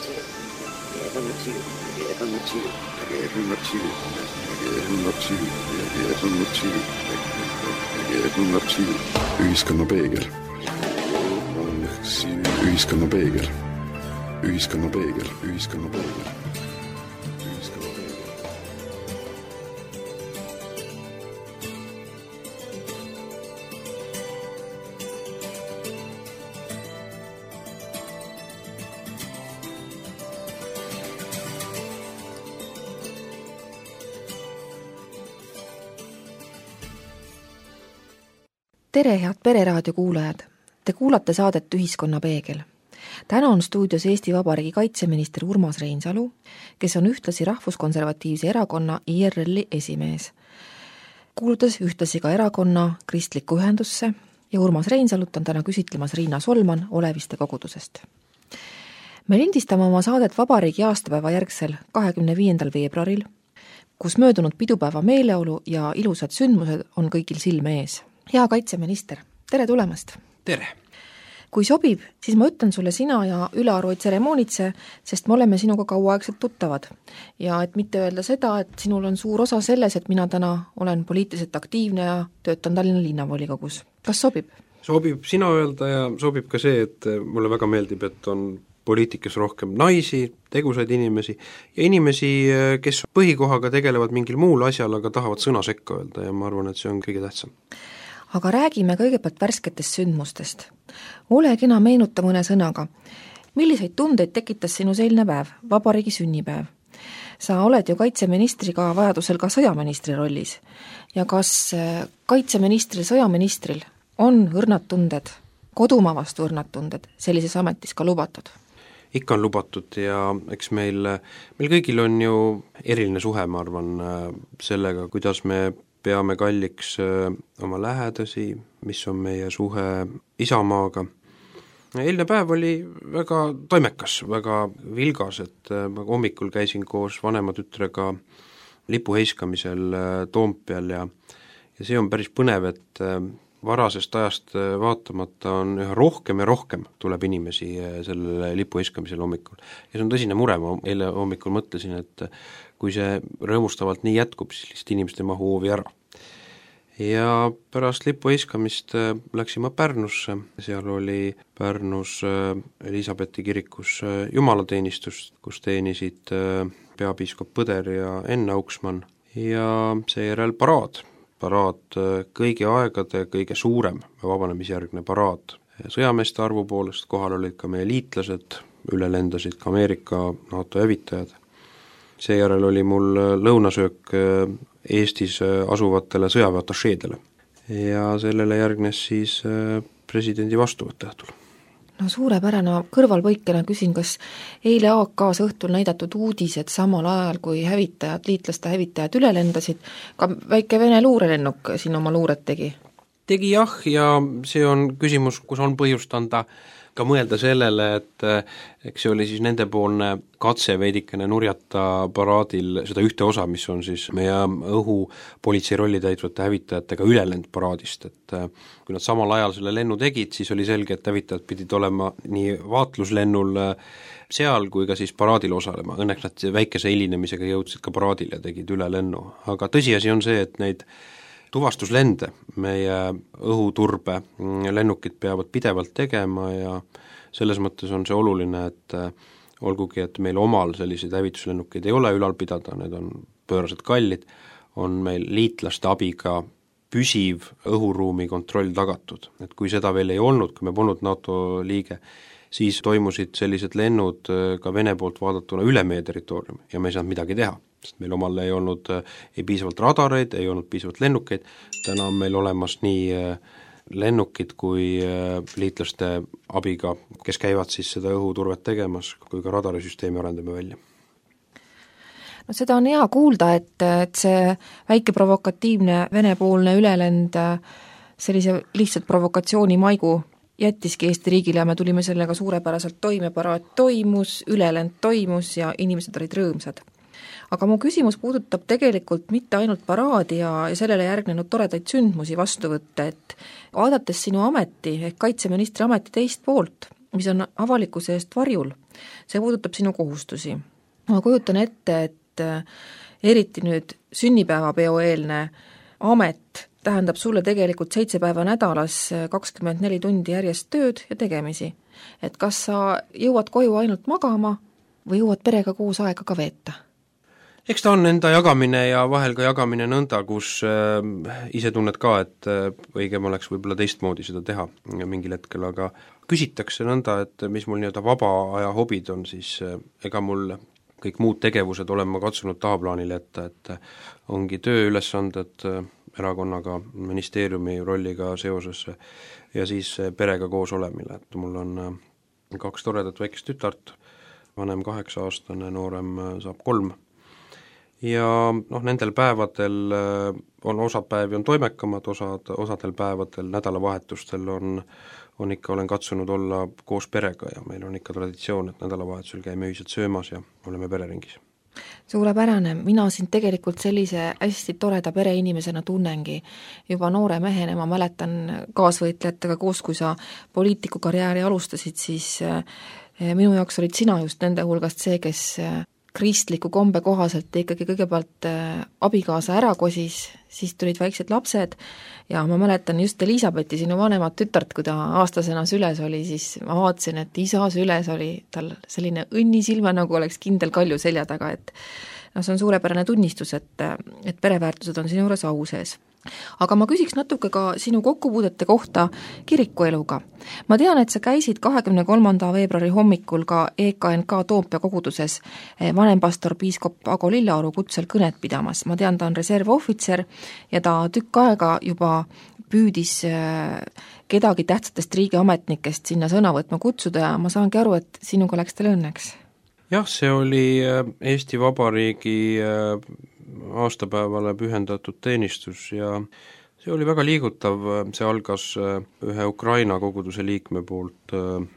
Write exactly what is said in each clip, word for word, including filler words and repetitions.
Ühiskonna peegel. Ühiskonna peegel. Ühiskonna peegel. Ühiskonna peegel. Tere, head Pereraadio kuulajad! Te kuulate saadet Ühiskonna peegel. Täna on stuudios Eesti Vabariigi kaitseminister Urmas Reinsalu, kes on ühtlasi Rahvuskonservatiivse erakonna I R L-i esimees. Kuuludes ühtlasi ka erakonna kristlikku ühendusse ja Urmas Reinsalut on täna küsitlemas Riina Solman Oleviste kogudusest. Me lindistame oma saadet vabariigi aastapäeva järgsel kahekümne viiendal veebruaril, kus möödunud pidupäeva meeleolu ja ilusad sündmused on kõigil silme ees. Hea kaitseminister, tere tulemast! Tere! Kui sobib, siis ma ütlen sulle sina ja Ülearu ei tseremoonitse, sest me oleme sinuga kauaaegselt tuttavad. Ja et mitte öelda seda, et sinul on suur osa selles, et mina täna olen poliitiliselt aktiivne ja töötan Tallinna linnavolikogus. Kas sobib? Sobib sina öelda ja sobib ka see, et mulle väga meeldib, et on poliitikas rohkem naisi, tegusaid inimesi ja inimesi, kes põhikohaga tegelevad mingil muul asjal, aga tahavad sõna sekka öelda ja ma arvan, et see on kõige tähtsam. Aga räägime kõigepealt värsketest sündmustest. Ole kena meenuta mõne sõnaga. Milliseid tundeid tekitas sinu seilne päev, vabariigi sünnipäev? Sa oled ju kaitseministriga vajadusel ka sõjaministri rollis. Ja kas kaitseministril, sõjaministril on õrnad tunded, kodumaa vastu õrnad tunded sellises ametis ka lubatud? Ikka on lubatud ja eks meil, meil kõigil on ju eriline suhe, ma arvan, sellega, kuidas me peame kalliks oma lähedasi, mis on meie suhe isamaaga. Eilne päev oli väga toimekas, väga vilgas, et hommikul käisin koos vanema tütrega lipu heiskamisel Toompeal ja, ja see on päris põnev, et varasest ajast vaatamata on üha rohkem ja rohkem tuleb inimesi sellele lipu heiskamisel hommikul. Ja see on tõsine mure, ma eile hommikul mõtlesin, et kui see rõõmustavalt nii jätkub, siis lihtsalt inimesed ei mahu hoovi ära. Ja pärast lipu heiskamist läksin ma Pärnusse, seal oli Pärnus Elisabethi kirikus jumalateenistus, kus teenisid peapiiskop Põder ja Enn Auksmann ja seejärel paraad. Paraad kõigi aegade kõige suurem vabanemisjärgne paraad. Sõjameeste arvu poolest kohal olid ka meie liitlased, üle lendasid ka Ameerika NATO hävitajad. Seejärel oli mul lõunasöök Eestis asuvatele sõjaväeatašeedele ja sellele järgnes siis presidendi vastuvõtt õhtul. No suurepärane, kõrvalpõikena küsin, kas eile A K-s õhtul näidatud uudised samal ajal, kui hävitajad, liitlaste hävitajad üle lendasid, ka väike Vene luurelennuk siin oma luuret tegi? Tegi jah, ja see on küsimus, kus on põhjust anda ka mõelda sellele, et eks see oli siis nendepoolne katse veidikene nurjata paraadil seda ühte osa, mis on siis meie õhupolitsei rolli täitvate hävitajatega ülelend paraadist, et kui nad samal ajal selle lennu tegid, siis oli selge, et hävitajad pidid olema nii vaatluslennul seal kui ka siis paraadil osalema. Õnneks nad väikese hilinemisega jõudsid ka paraadil ja tegid üle lennu, aga tõsiasi on see, et neid tuvastuslende meie õhuturbe lennukid peavad pidevalt tegema ja selles mõttes on see oluline, et olgugi, et meil omal selliseid hävituslennukeid ei ole ülal pidada, need on pööraselt kallid, on meil liitlaste abiga püsiv õhuruumi kontroll tagatud. Et kui seda veel ei olnud, kui me polnud NATO liige, siis toimusid sellised lennud ka Vene poolt vaadatuna üle meie territooriumi ja me ei saanud midagi teha. Sest meil omal ei olnud ei piisavalt radareid, ei olnud piisavalt lennukeid, täna on meil olemas nii lennukid kui liitlaste abiga, kes käivad siis seda õhuturvet tegemas, kui ka radarisüsteemi arendame välja. No seda on hea kuulda, et, et see väike provokatiivne venepoolne ülelend sellise lihtsalt provokatsiooni maigu jättiski Eesti riigile ja me tulime sellega suurepäraselt toime, paraat toimus, ülelend toimus ja inimesed olid rõõmsad. Aga mu küsimus puudutab tegelikult mitte ainult paraadi ja, ja sellele järgnenud toredaid sündmusi vastu võtta, et vaadates sinu ameti ehk kaitseministri ameti teist poolt, mis on avalikkuse eest varjul, see puudutab sinu kohustusi. Ma kujutan ette, et eriti nüüd sünnipäevapeoeelne amet tähendab sulle tegelikult seitse päeva nädalas kakskümmend neli tundi järjest tööd ja tegemisi. Et kas sa jõuad koju ainult magama või jõuad perega koos aega ka veeta? Eks ta on enda jagamine ja vahel ka jagamine nõnda, kus äh, ise tunned ka, et äh, õigem oleks võib-olla teistmoodi seda teha mingil hetkel, aga küsitakse nõnda, et mis mul nii-öelda vaba aja hobid on, siis äh, ega mul kõik muud tegevused olen ma katsunud tahaplaanile ette, et ongi tööülesanded äh, erakonnaga, ministeeriumi rolliga seoses ja siis perega koos olemine, et mul on äh, kaks toredat väikest tütart, vanem kaheksa aastane, noorem äh, saab kolm. Ja noh, nendel päevadel on osad päevi on toimekamad, osad, osadel päevadel, nädalavahetustel on, on ikka, olen katsunud olla koos perega ja meil on ikka traditsioon, et nädalavahetusel käime ühiselt söömas ja oleme pereringis. Suurepärane, mina sind tegelikult sellise hästi toreda pereinimesena tunnengi. Juba noore mehena ma mäletan kaasvõitlejatega koos, kui sa poliitikukarjääri alustasid, siis minu jaoks olid sina just nende hulgast see, kes kristliku kombe kohaselt ikkagi kõigepealt äh, abikaasa ära kosis, siis tulid väiksed lapsed ja ma mäletan just Elisabethi, sinu vanemat tütart, kui ta aastasena süles oli, siis ma vaatasin, et isa süles oli tal selline õnnisilme, nagu oleks kindel kalju selja taga, et no see on suurepärane tunnistus, et, et pereväärtused on sinu juures au sees. Aga ma küsiks natuke ka sinu kokkupuudete kohta kirikueluga. Ma tean, et sa käisid kahekümne kolmanda veebruari hommikul ka E K N K Toompea koguduses vanempastor piiskop Ago Lilleoru kutsel kõnet pidamas. Ma tean, ta on reservohvitser ja ta tükk aega juba püüdis kedagi tähtsatest riigiametnikest sinna sõna võtma kutsuda ja ma saangi aru, et sinuga läks teil õnneks. Jah, see oli Eesti Vabariigi aastapäevale pühendatud teenistus ja see oli väga liigutav, see algas ühe Ukraina koguduse liikme poolt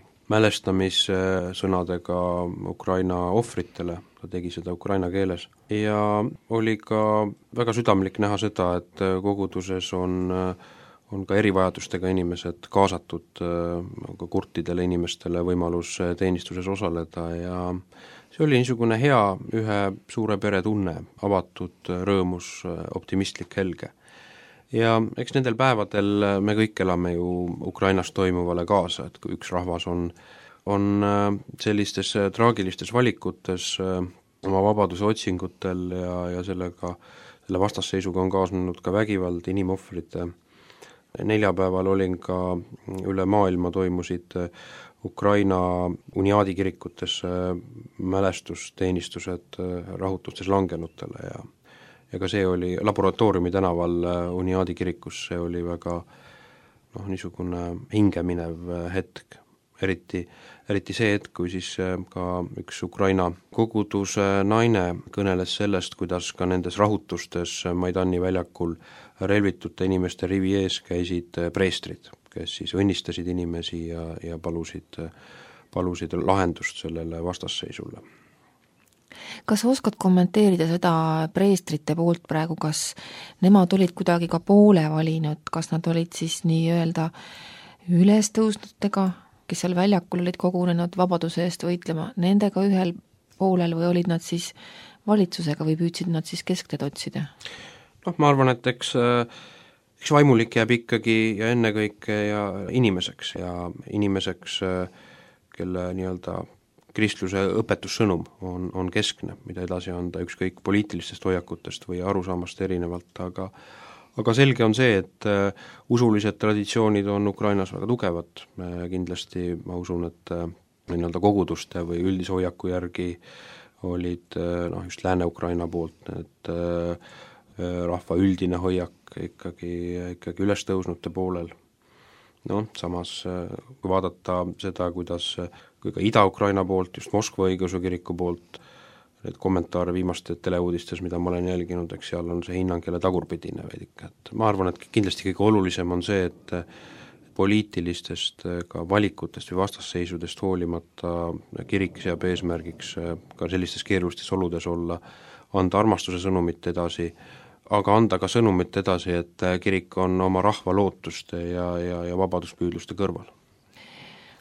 mälestamissõnadega Ukraina ohvritele, ta tegi seda ukraina keeles. Ja oli ka väga südamlik näha seda, et koguduses on, on ka erivajadustega inimesed kaasatud, ka kurtidele inimestele võimalus teenistuses osaleda ja see oli niisugune hea ühe suure pere tunne, avatud, rõõmus, optimistlik helge. Ja eks nendel päevadel me kõik elame ju Ukrainas toimuvale kaasa, et kui üks rahvas on, on sellistes traagilistes valikutes oma vabaduse otsingutel ja, ja sellega, selle vastasseisuga on kaasnenud ka vägivald, inimohvrite. Neljapäeval olin ka üle maailma toimusid Ukraina uniaadi kirikutes mälestusteenistused rahutustes langenutele ja, ja ka see oli laboratooriumi tänaval uniaadi kirikus, see oli väga noh, niisugune hingeminev hetk, eriti, eriti see hetk, kui siis ka üks Ukraina koguduse naine kõneles sellest, kuidas ka nendes rahutustes Maidani väljakul relvitute inimeste rivi ees käisid preestrid, kes siis õnnistasid inimesi ja, ja palusid, palusid lahendust sellele vastasseisule. Kas oskad kommenteerida seda preestrite poolt praegu, kas nemad olid kuidagi ka poole valinud, kas nad olid siis nii-öelda ülestõusnutega, kes seal väljakul olid kogunenud vabaduse eest võitlema, nendega ühel poolel või olid nad siis valitsusega või püüdsid nad siis keskteed otsida? noh, ma arvan, et eks eks vaimulik jääb ikkagi ja ennekõike ja inimeseks ja inimeseks, kelle nii-öelda kristluse õpetussõnum on, on keskne, mida edasi anda ükskõik poliitilistest hoiakutest või arusaamast erinevalt, aga aga selge on see, et usulised traditsioonid on Ukrainas väga tugevad, kindlasti ma usun, et nii-öelda koguduste või üldise hoiaku järgi olid noh, just Lääne-Ukraina poolt need rahva üldine hoiak ikkagi, ikkagi ülestõusnute poolel. noh, samas kui vaadata seda, kuidas kui ka Ida-Ukraina poolt, just Moskva õigeusu kiriku poolt, need kommentaare viimaste teleuudistes, mida ma olen jälginud, eks seal on see hinnang jälle tagurpidine veidike, et ma arvan, et kindlasti kõige olulisem on see, et poliitilistest ka valikutest või vastasseisudest hoolimata kirik seab eesmärgiks ka sellistes keerulistes oludes olla, anda armastuse sõnumit edasi, aga anda ka sõnumit edasi, et kirik on oma rahva lootuste ja, ja, ja vabaduspüüdluste kõrval.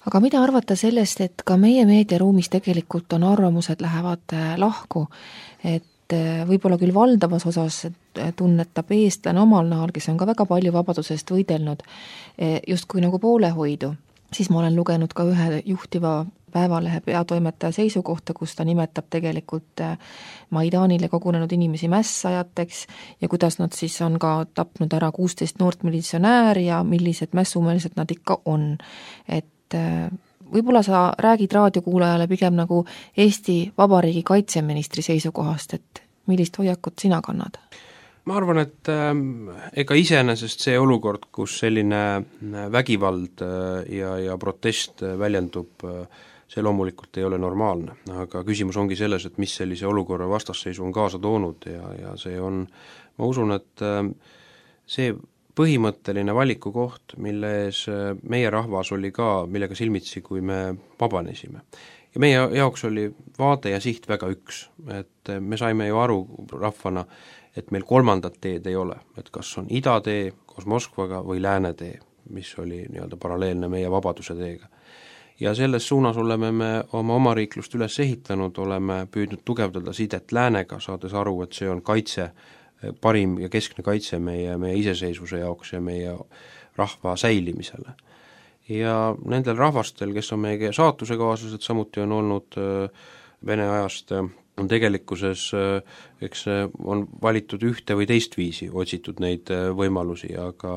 aga mida arvata sellest, et ka meie meediaruumis tegelikult on arvamused lähevad lahku, et võib-olla küll valdavas osas tunnetab eestlane omal nahal, kes on ka väga palju vabadusest võidelnud, justkui nagu poolehoidu, siis ma olen lugenud ka ühe juhtiva Päevalehe peatoimetaja seisukohta, kus ta nimetab tegelikult Maidanile kogunenud inimesi mässajateks ja kuidas nad siis on ka tapnud ära kuusteist noort militsionääri ja millised mässumeelsed nad ikka on. Et võib-olla sa räägid raadiokuulajale pigem nagu Eesti Vabariigi kaitseministri seisukohast, et millist hoiakut sina kannad? Ma arvan, et äh, ega iseenesest see olukord, kus selline vägivald ja, ja protest väljendub, see loomulikult ei ole normaalne, aga küsimus ongi selles, et mis sellise olukorra vastasseisu on kaasa toonud ja, ja see on, ma usun, et äh, see põhimõtteline valikukoht, mille ees meie rahvas oli ka, millega silmitsi, kui me vabanesime. Ja meie jaoks oli vaade ja siht väga üks, et me saime ju aru rahvana, et meil kolmandat teed ei ole, et kas on idatee koos Moskvaga või läänetee, mis oli nii-öelda paralleelne meie vabaduse teega. Ja selles suunas oleme me oma omariiklust üles ehitanud, oleme püüdnud tugevdada sidet läänega, saades aru, et see on kaitse, parim ja keskne kaitse meie, meie iseseisvuse jaoks ja meie rahva säilimisele. Ja nendel rahvastel, kes on meie saatusekaaslased, samuti on olnud Vene ajast, on tegelikkuses, eks on valitud ühte või teist viisi, otsitud neid võimalusi, aga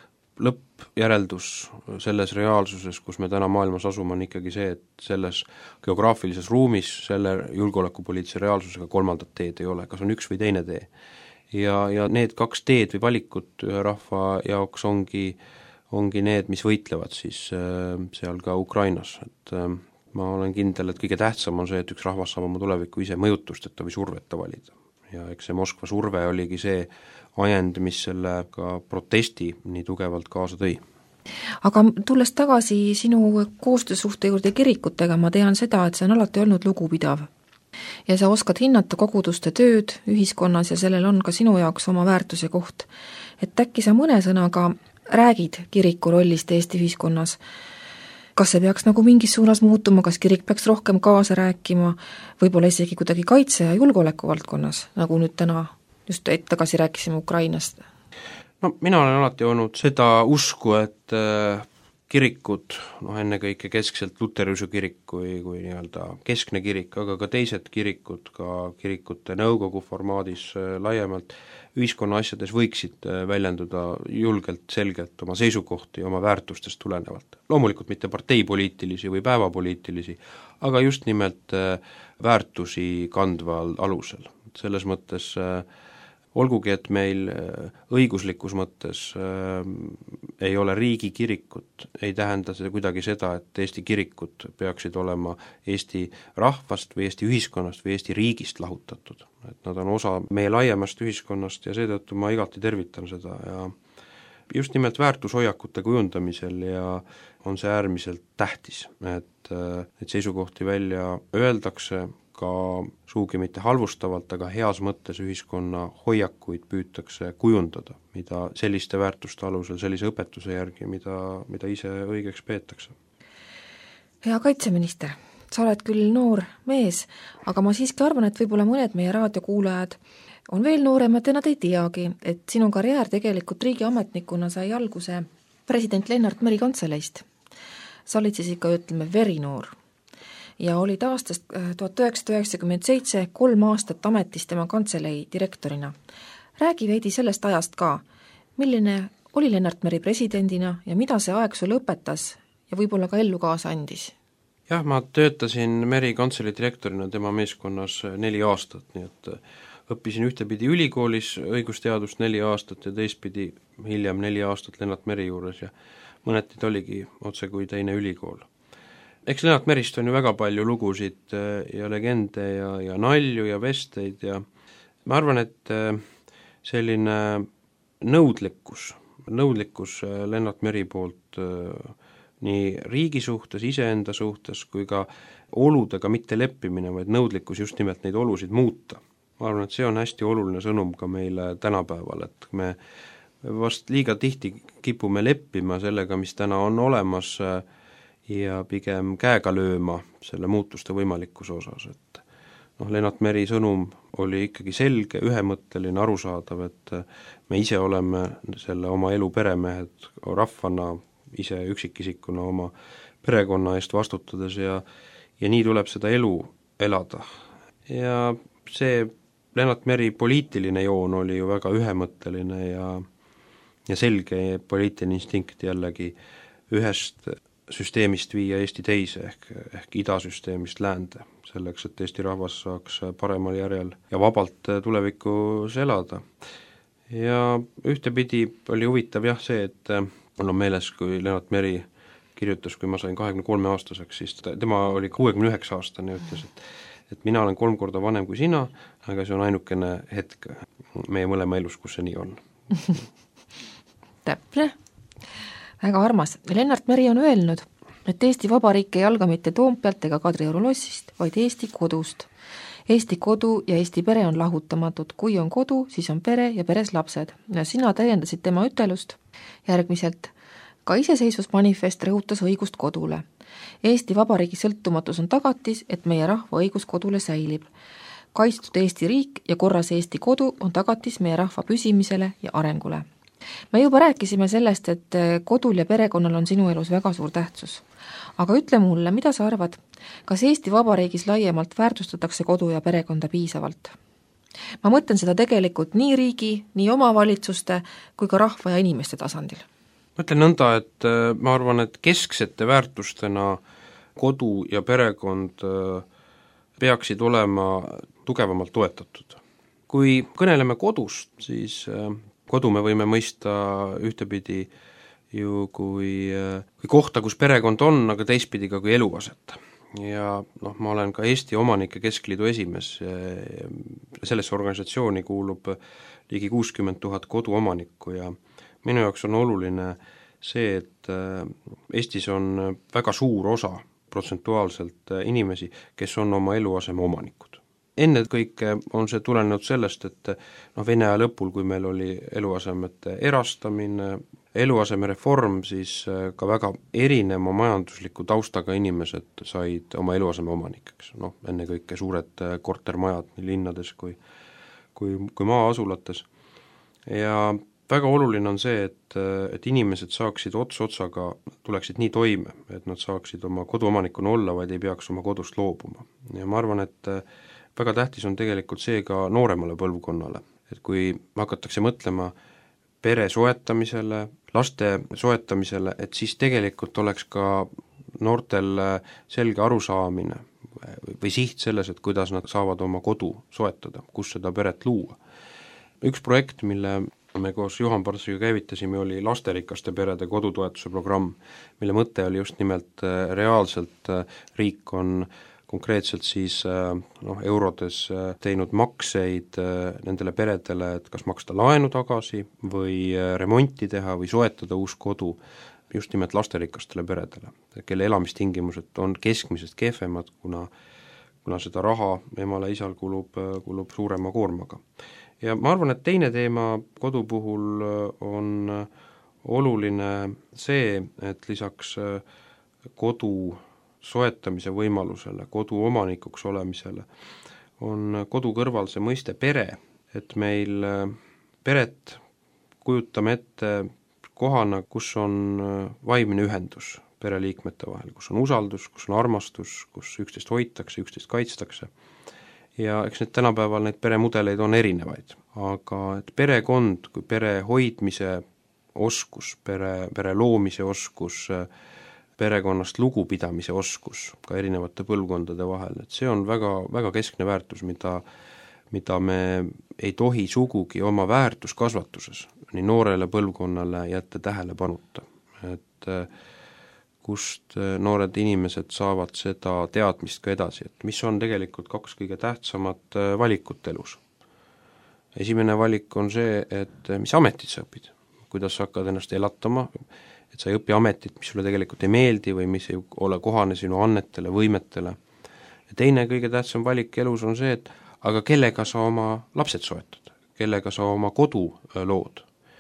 lõppjäreldus selles reaalsuses, kus me täna maailmas asume, on ikkagi see, et selles geograafilises ruumis selle julgeolekupoliitilise reaalsusega kolmandat teed ei ole, kas on üks või teine tee. Ja, ja need kaks teed või valikut ühe rahva jaoks ongi, ongi need, mis võitlevad siis äh, seal ka Ukrainas, et äh, ma olen kindel, et kõige tähtsam on see, et üks rahvas saab oma tulevikku ise mõjutusteta või surveta valida. Ja eks see Moskva surve oligi see ajend, mis selle ka protesti nii tugevalt kaasa tõi. Aga tulles tagasi sinu koostöösuhte juurde kirikutega, ma tean seda, et see on alati olnud lugupidav. Ja sa oskad hinnata koguduste tööd ühiskonnas ja sellel on ka sinu jaoks oma väärtus ja koht. Et äkki sa mõne sõnaga räägid kiriku rollist Eesti ühiskonnas, kas see peaks nagu mingis suunas muutuma, kas kirik peaks rohkem kaasa rääkima, võib-olla isegi kuidagi kaitse- ja julgeoleku valdkonnas, nagu nüüd täna just tagasi rääkisime Ukrainast? No mina olen alati olnud seda usku, et äh, kirikud, noh ennekõike keskselt Luteriuse kirik kui, kui nii-öelda keskne kirik, aga ka teised kirikud, ka kirikute nõukogu formaadis äh, laiemalt, ühiskonna asjades võiksid väljenduda julgelt, selgelt oma seisukohti, oma väärtustest tulenevalt. Loomulikult mitte parteipoliitilisi või päevapoliitilisi, aga just nimelt väärtusi kandval alusel. Selles mõttes olgugi, et meil õiguslikus mõttes ei ole riigikirikut, ei tähenda see kuidagi seda, et Eesti kirikud peaksid olema Eesti rahvast või Eesti ühiskonnast või Eesti riigist lahutatud. Et nad on osa meie laiemast ühiskonnast ja seetõttu ma igati tervitan seda ja just nimelt väärtushoiakute kujundamisel ja on see äärmiselt tähtis, et neid seisukohti välja öeldakse ka suugi mitte halvustavalt, aga heas mõttes ühiskonna hoiakuid püütakse kujundada, mida selliste väärtuste alusel, sellise õpetuse järgi, mida, mida ise õigeks peetakse. Hea kaitseminister, sa oled küll noor mees, aga ma siiski arvan, et võib-olla mõned meie raadiokuulajad on veel nooremad ja nad ei teagi, et sinu karjäär tegelikult riigiametnikuna sai alguse president Lennart Meri kantseleist. Sa olid siis ikka, ütleme, verinoor ja olid aastast tuhat üheksasada üheksakümmend seitse kolm aastat ametis tema kantselei direktorina. Räägi veidi sellest ajast ka, milline oli Lennart Meri presidendina ja mida see aeg sulle õpetas ja võib-olla ka ellu kaasa andis? Jah, ma töötasin Meri kantselei direktorina tema meeskonnas neli aastat, nii et õppisin ühtepidi ülikoolis õigusteadust neli aastat ja teistpidi hiljem neli aastat Lennart Meri juures ja mõneti oligi otse kui teine ülikool. Eks Lennart Merist on ju väga palju lugusid ja legende ja, ja nalju ja vesteid ja ma arvan, et selline nõudlikkus, nõudlikkus Lennart Meri poolt nii riigi suhtes, iseenda suhtes kui ka oludega mitte leppimine, vaid nõudlikkus just nimelt neid olusid muuta. Ma arvan, et see on hästi oluline sõnum ka meile tänapäeval, et me vast liiga tihti kipume leppima sellega, mis täna on olemas ja pigem käega lööma selle muutuste võimalikkuse osas, et noh, Lennart Meri sõnum oli ikkagi selge, ühemõtteline, arusaadav, et me ise oleme selle oma elu peremehed rahvana, ise üksikisikuna oma perekonna eest vastutades ja, ja nii tuleb seda elu elada. Ja see Lennart Meri poliitiline joon oli ju väga ühemõtteline ja, ja selge poliitiline instinkt jällegi ühest süsteemist viia Eesti teise ehk, ehk idasüsteemist läände, selleks, et Eesti rahvas saaks paremal järjel ja vabalt tulevikus elada. Ja ühtepidi oli huvitav jah see, et mul on meeles, kui Lennart Meri kirjutas, kui ma sain kahekümne kolme aastaseks, siis ta, tema oli kuuekümne üheksa aastane ja ütles, et et mina olen kolm korda vanem kui sina, aga see on ainukene hetk meie mõlema elus, kus see nii on. Täpne. Väga armas. Lennart Meri on öelnud, et Eesti Vabariik ei alga mitte Toompealt ega Kadrioru lossist, vaid Eesti kodust. Eesti kodu ja Eesti pere on lahutamatud. Kui on kodu, siis on pere ja peres lapsed. Ja sina täiendasid tema ütelust järgmiselt. Ka iseseisvusmanifest rõhutas õigust kodule. Eesti Vabariigi sõltumatus on tagatis, et meie rahva õigus kodule säilib. Kaitstud Eesti riik ja korras Eesti kodu on tagatis meie rahva püsimisele ja arengule. Me juba rääkisime sellest, et kodul ja perekonnal on sinu elus väga suur tähtsus. Aga ütle mulle, mida sa arvad, kas Eesti Vabariigis laiemalt väärtustatakse kodu ja perekonda piisavalt? Ma mõtlen seda tegelikult nii riigi, nii omavalitsuste kui ka rahva ja inimeste tasandil. Ma ütlen nõnda, et ma arvan, et kesksete väärtustena kodu ja perekond peaksid olema tugevamalt toetatud. Kui kõneleme kodust, siis kodu me võime mõista ühtepidi ju kui, kui kohta, kus perekond on, aga teistpidi ka kui eluaset. Ja noh, ma olen ka Eesti Omanike Keskliidu esimees, sellesse organisatsiooni kuulub ligi kuuskümmend tuhat koduomanikku ja minu jaoks on oluline see, et Eestis on väga suur osa protsentuaalselt inimesi, kes on oma eluaseme omanikud. Enne kõike on see tulenenud sellest, et noh, Vene aja lõpul, kui meil oli eluasemete erastamine, eluaseme reform, siis ka väga erineva majandusliku taustaga inimesed said oma eluaseme omanikeks. Noh, enne kõike suured kortermajad nii linnades kui, kui, kui maa-asulates. Ja väga oluline on see, et, et inimesed saaksid ots otsaga, tuleksid nii toime, et nad saaksid oma koduomanikuna olla, vaid ei peaks oma kodust loobuma. Ja ma arvan, et väga tähtis on tegelikult see ka nooremale põlvkonnale, et kui hakatakse mõtlema pere soetamisele, laste soetamisele, et siis tegelikult oleks ka noortel selge arusaamine või siht selles, et kuidas nad saavad oma kodu soetada, kus seda peret luua. Üks projekt, mille me koos Juhan Partsiga käivitasime, oli lasterikaste perede kodutoetuse programm, mille mõte oli just nimelt reaalselt riik on konkreetselt siis noh, eurodes teinud makseid nendele peredele, et kas maksta laenu tagasi või remonti teha või soetada uus kodu just nimelt lasterikastele peredele, kelle elamistingimused on keskmisest kehvemad, kuna, kuna seda raha emale-isal kulub, kulub suurema koormaga. Ja ma arvan, et teine teema kodu puhul on oluline see, et lisaks kodu soetamise võimalusele, kodu omanikuks olemisele, on kodu kõrval see mõiste pere, et meil peret kujutame ette kohana, kus on vaimne ühendus pereliikmete vahel, kus on usaldus, kus on armastus, kus üksteist hoitakse, üksteist kaitstakse. Ja eks need tänapäeval neid peremudeleid on erinevaid, aga et perekond kui pere hoidmise oskus, pere, pere loomise oskus, perekonnast lugupidamise oskus ka erinevate põlvkondade vahel, et see on väga, väga keskne väärtus, mida, mida me ei tohi sugugi oma väärtuskasvatuses nii noorele põlvkonnale jätta tähelepanuta. Et kust noored inimesed saavad seda teadmist ka edasi, et mis on tegelikult kaks kõige tähtsamat valikut elus. Esimene valik on see, et mis ametit sa õpid, kuidas sa hakkad ennast elatama, et sa ei õpi ametit, mis sulle tegelikult ei meeldi või mis ei ole kohane sinu annetele, võimetele. Ja teine kõige tähtsam valik elus on see, et aga kellega sa oma lapsed soetad, kellega sa oma kodu lood.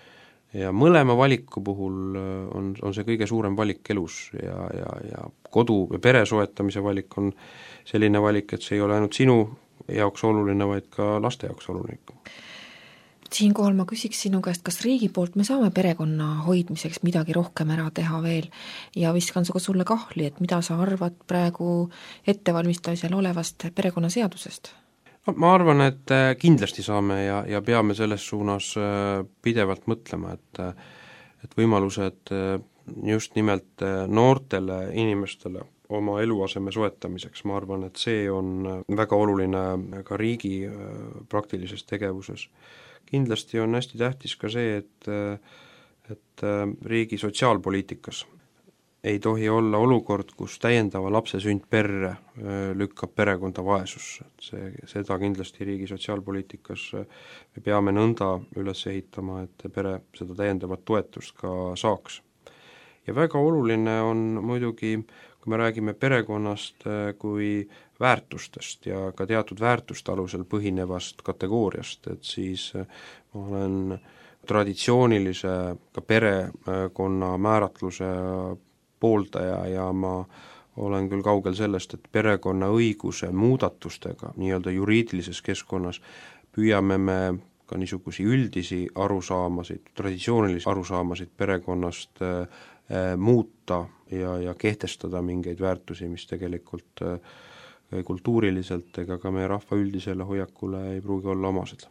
ja mõlema valiku puhul on, on see kõige suurem valik elus ja, ja, ja kodu või pere soetamise valik on selline valik, et see ei ole ainult sinu jaoks oluline, vaid ka laste jaoks oluline. Siinkohal ma küsiks sinu käest, kas riigi poolt me saame perekonna hoidmiseks midagi rohkem ära teha veel ja viskan ka sulle kahli, et mida sa arvad praegu ettevalmistamisel olevast perekonnaseadusest? No, ma arvan, et kindlasti saame ja, ja peame selles suunas pidevalt mõtlema, et, et võimalused just nimelt noortele inimestele oma eluaseme soetamiseks, ma arvan, et see on väga oluline ka riigi praktilises tegevuses. Kindlasti on hästi tähtis ka see, et, et riigi sotsiaalpoliitikas ei tohi olla olukord, kus täiendava lapse sünd perre lükkab perekonda vaesusse. See, seda kindlasti riigi sotsiaalpoliitikas me peame nõnda üles ehitama, et pere seda täiendavat toetust ka saaks. Ja väga oluline on muidugi, kui me räägime perekonnast kui väärtustest ja ka teatud väärtuste alusel põhinevast kategooriast, et siis ma olen traditsioonilise ka perekonna määratluse pooldaja ja ma olen küll kaugel sellest, et perekonna õiguse muudatustega nii-öelda juriidilises keskkonnas püüame me ka niisugusi üldisi arusaamasid, traditsioonilisi arusaamasid perekonnast äh, muuta ja, ja kehtestada mingeid väärtusi, mis tegelikult äh, kultuuriliselt ega ka meie rahva üldisele hoiakule ei pruugi olla omased.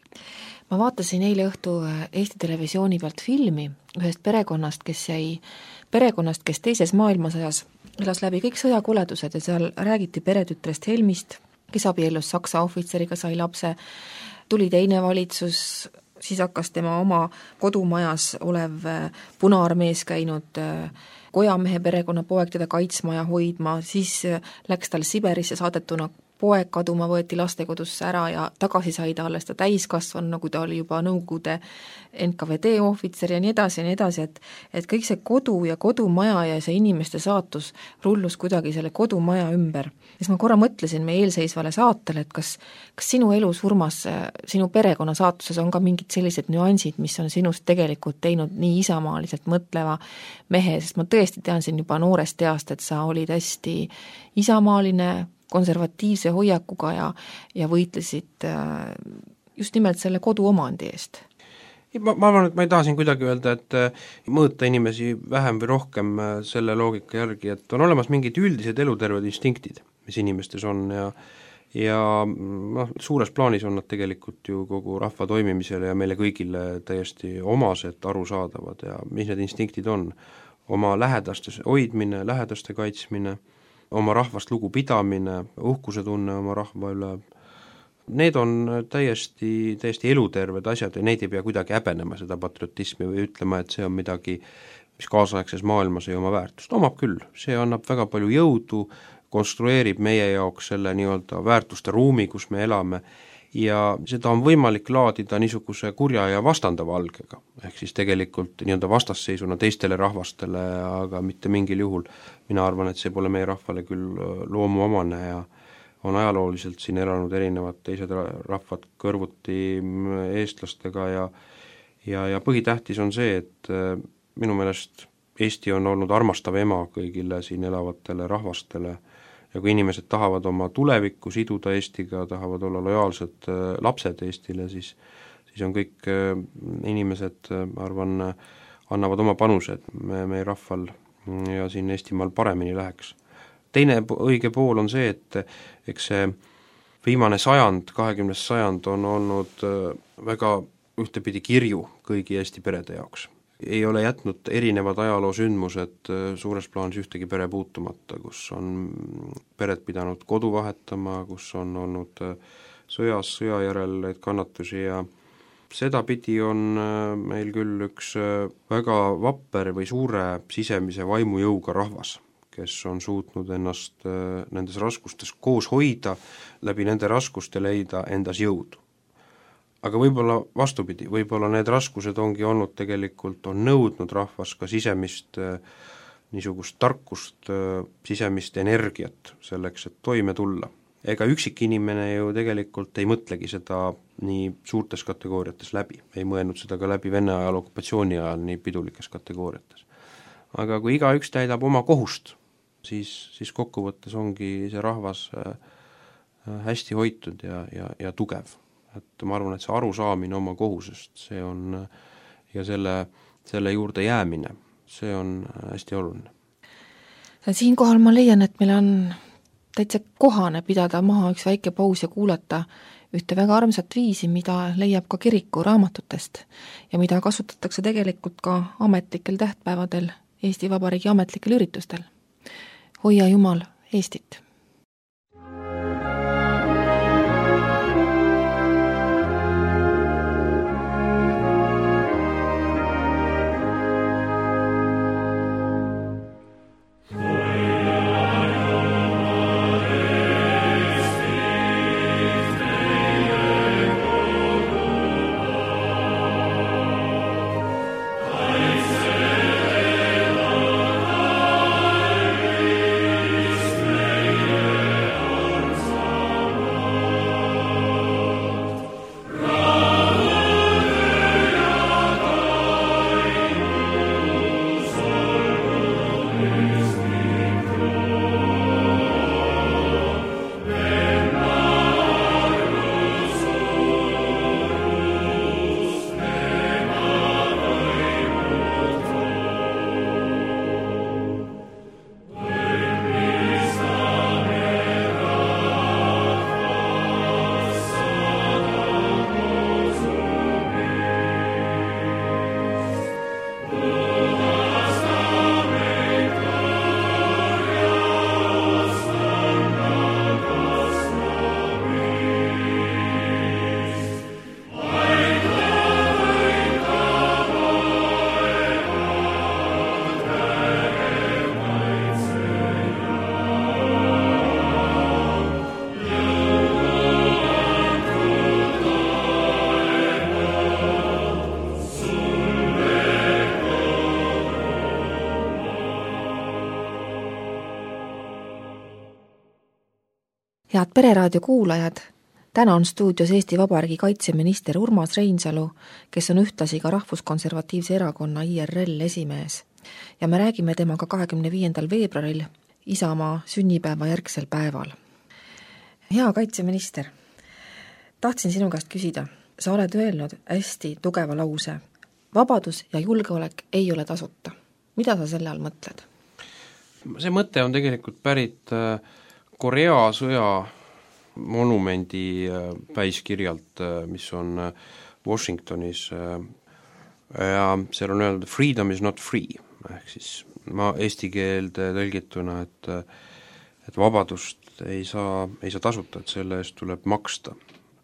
Ma vaatasin eile õhtu Eesti Televisiooni pealt filmi ühest perekonnast, kes jäi perekonnast, kes teises maailmasõjas elas läbi kõik sõjakoledused ja seal räägiti peretütrest Helmist, kes abiellus Saksa ohvitseriga, sai lapse, tuli teine valitsus, siis hakkas tema oma kodumajas olev Punaarmees käinud kojamehe perekonna poeg teda kaitsma ja hoidma, siis läks tal Siberisse saadetuna poeg kaduma, võeti lastekodusse ära ja tagasi sai ta alles ta täiskasvanu, nagu ta oli juba Nõukogude N K V D ohvitser ja nii edasi ja nii edasi, et, et kõik see kodu ja kodumaja ja see inimeste saatus rullus kuidagi selle kodumaja ümber. Ja ma korra mõtlesin meie eelseisvale saatele, et kas, kas sinu elus, Urmas, sinu perekonna saatuses on ka mingid sellised nüansid, mis on sinust tegelikult teinud nii isamaaliselt mõtleva mehe, sest ma tõesti tean siin juba noorest east, et sa olid hästi isamaaline, konservatiivse hoiakuga ja, ja võitlesid just nimelt selle koduomandi eest. Ma, ma arvan, et ma ei taha siin kuidagi öelda, et mõõta inimesi vähem või rohkem selle loogika järgi, et on olemas mingid üldised eluterved instinktid, mis inimestes on ja ja noh, suures plaanis on nad tegelikult ju kogu rahva toimimisele ja meile kõigile täiesti omased, arusaadavad ja mis need instinktid on. Oma lähedaste hoidmine, lähedaste kaitsmine, oma rahvast lugu pidamine, uhkuse tunne oma rahva üle, need on täiesti, täiesti eluterved asjad ja neid ei pea kuidagi häbenema, seda patriotismi või ütlema, et see on midagi, mis kaasaegses maailmas ei oma väärtust. Omab küll, see annab väga palju jõudu, konstrueerib meie jaoks selle nii-öelda väärtuste ruumi, kus me elame ja seda on võimalik laadida niisuguse kurja ja vastandava algega, ehk siis tegelikult nii-öelda vastasseisuna teistele rahvastele, aga mitte mingil juhul. Mina arvan, et see pole meie rahvale küll loomuomane ja on ajalooliselt siin elanud erinevad teised rahvad kõrvuti eestlastega ja, ja, ja põhitähtis on see, et minu meelest Eesti on olnud armastav ema kõigile siin elavatele rahvastele ja kui inimesed tahavad oma tulevikku siduda Eestiga, tahavad olla lojaalsed lapsed Eestile, siis, siis on kõik inimesed, ma arvan, annavad oma panuse, et me, meie rahval ja siin Eestimaal paremini läheks. Teine õige pool on see, et eks see viimane sajand, kahekümnes sajand on olnud väga ühtepidi kirju kõigi Eesti perede jaoks. Ei ole jätnud erinevad ajaloo sündmused suures plaanis ühtegi pere puutumata, kus on pered pidanud kodu vahetama, kus on olnud sõjas, sõja järel neid kannatusi ja seda pidi on meil küll üks väga vapper või suure sisemise vaimujõuga rahvas, kes on suutnud ennast nendes raskustes koos hoida, läbi nende raskuste leida endas jõudu. Aga võib-olla vastupidi, võib-olla need raskused ongi olnud tegelikult, on nõudnud rahvas ka sisemist niisugust tarkust, sisemist energiat selleks, et toime tulla. ega üksik inimene ju tegelikult ei mõtlegi seda nii suurtes kategooriates läbi, ei mõelnud seda ka läbi Vene ajal okupatsiooni ajal nii pidulikes kategooriates. Aga kui igaüks täidab oma kohust, siis, siis kokkuvõttes ongi see rahvas hästi hoitud ja, ja, ja tugev. Et ma arvan, et see arusaamine oma kohusest, see on ja selle, selle juurde jäämine, see on hästi oluline. Siinkohal ma leian, et meil on täitsa kohane pidada maha üks väike paus ja kuulata ühte väga armsat viisi, mida leiab ka kiriku raamatutest ja mida kasutatakse tegelikult ka ametlikel tähtpäevadel, Eesti Vabariigi ametlikel üritustel. Hoia Jumal Eestit! Head Pereraadio kuulajad, täna on stuudios Eesti Vabariigi kaitseminister Urmas Reinsalu, kes on ühtlasi ka Rahvuskonservatiivse erakonna I R L esimees. Ja me räägime temaga kahekümne viiendal veebruaril Isamaa sünnipäeva järgsel päeval. Hea kaitseminister, tahtsin sinu käest küsida, sa oled öelnud hästi tugeva lause. Vabadus ja julgeolek ei ole tasuta. Mida sa selle all mõtled? See mõte on tegelikult pärit Korea sõja monumendi päiskirjalt, mis on Washingtonis ja seal on öeldud freedom is not free, ehk siis ma eesti keelde tõlgituna, et, et vabadust ei saa, ei saa tasuta, et selle eest tuleb maksta.